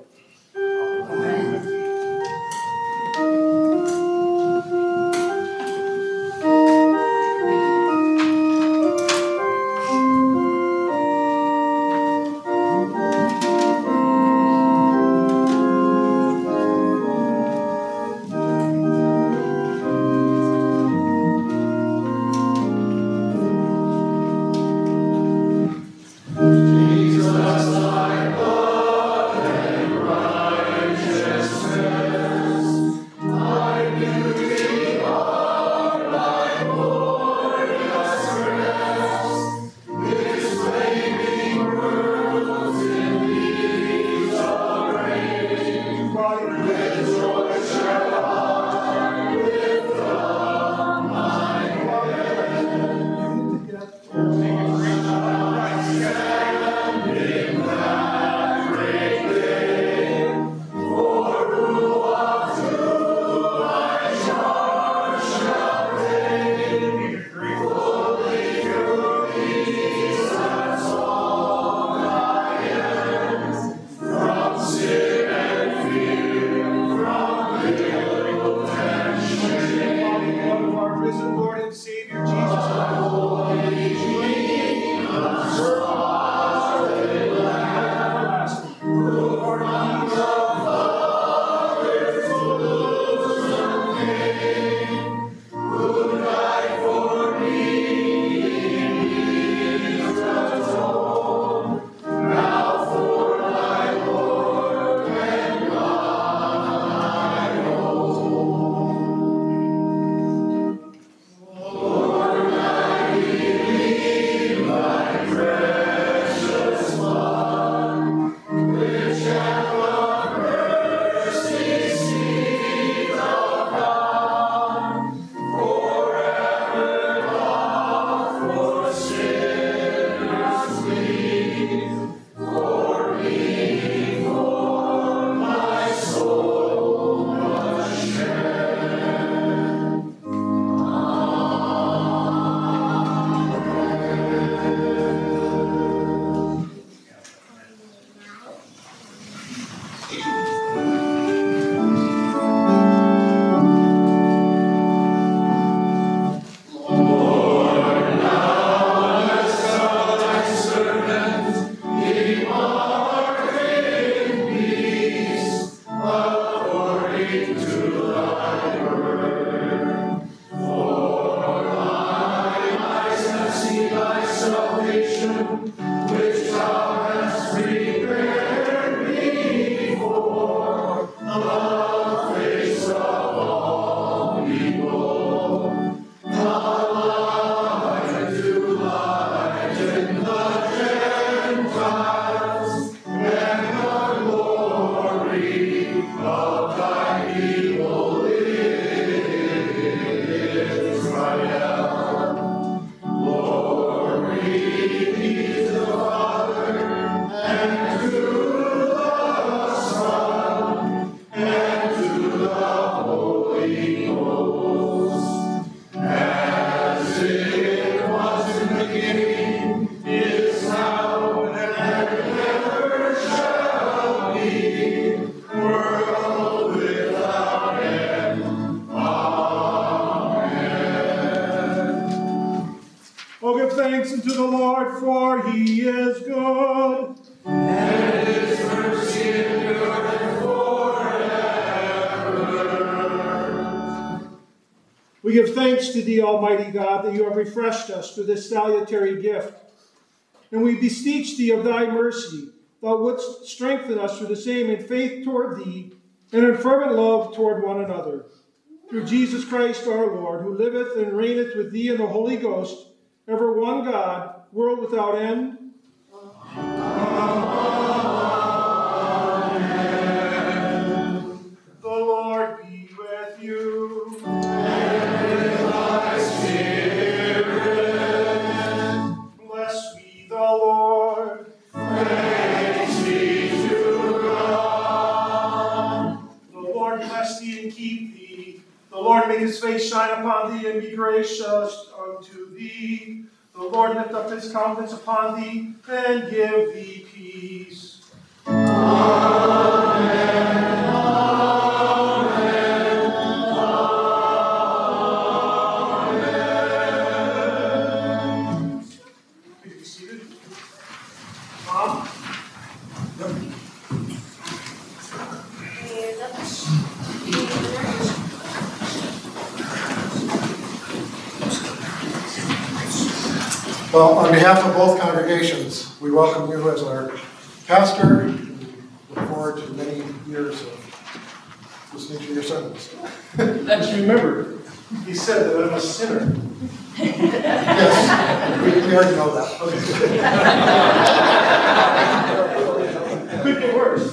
Thanks unto the Lord, for he is good. And his mercy endureth forever. We give thanks to thee, Almighty God, that you have refreshed us through this salutary gift. And we beseech thee of thy mercy, thou wouldst strengthen us through the same in faith toward thee, and in fervent love toward one another. Through Jesus Christ our Lord, who liveth and reigneth with thee in the Holy Ghost, ever one God, world without end. Amen. The Lord be with you. And with thy spirit. Bless me the Lord. Thanks be to God. The Lord bless thee and keep thee. The Lord make his face shine upon thee and be gracious unto thee. The Lord lift up his countenance upon thee and give thee peace. Amen. Well, on behalf of both congregations, we welcome you as our pastor. We look forward to many years of listening to your sermons. Just remember, he said that I'm a sinner. Yes, we, we already know that. It could get worse.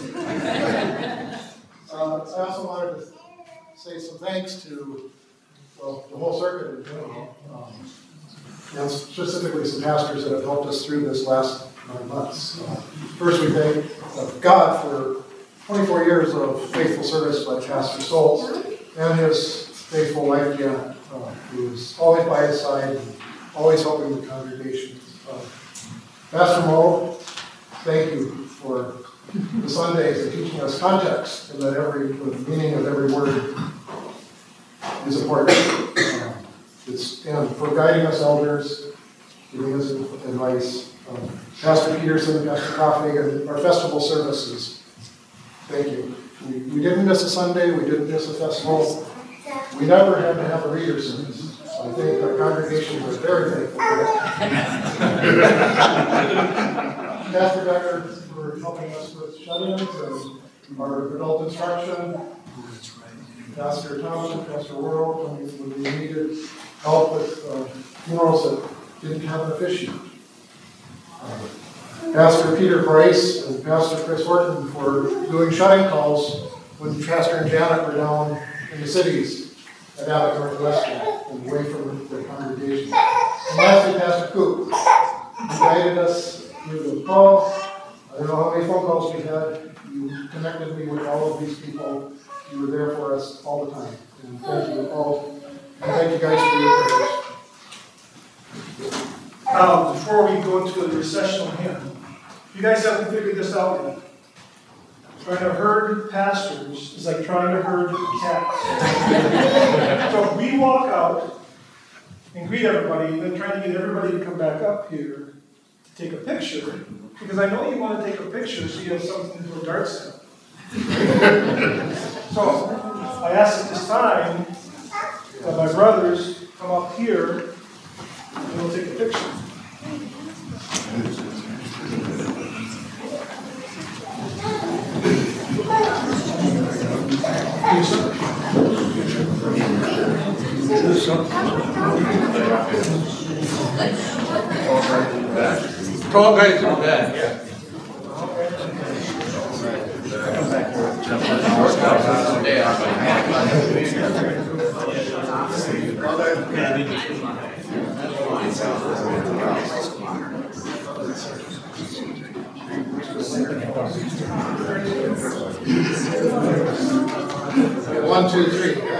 Uh, I also wanted to say some thanks to, well, the whole circuit in general, um, and specifically some pastors that have helped us through this last nine months. Uh, first, we thank uh, God for twenty-four years of faithful service by Pastor Stoltz and his faithful wife, Jan, uh, who is always by his side and always helping the congregation. Uh, Pastor Mo, thank you for the Sundays and teaching us context and that every the meaning of every word is important. Uh, it's, and for guiding us elders, giving us advice. Um, Pastor Peterson, Pastor Coffey, and our festival services. Thank you. We, we didn't miss a Sunday, we didn't miss a festival. We never had to have a reader service. So I think our congregation was very thankful for that. Pastor Becker for helping us with shut-ins and our adult instruction. Pastor Thompson, Pastor Worrell, when we, when we needed help with uh, funerals that didn't have an officiant. Uh, Pastor Peter Price and Pastor Chris Horton for doing shut-in calls when Pastor and Janet were down in the cities at Abbott Northwestern and away from the congregation. And lastly, Pastor Coop, who guided us through the call. I don't know how many phone calls we had. You connected me with all of these people. You were there for us all the time. And thank you all. And thank you guys for your prayers. Um, before we go into the recessional hymn, you guys haven't figured this out yet. Trying to herd pastors is like trying to herd cats. So if we walk out and greet everybody, then trying to get everybody to come back up here to take a picture, because I know you want to take a picture so you have something to throw darts at. So I ask at this time that my brothers come up here and we'll take a picture. Tall guys in the back, yeah. One, two, three.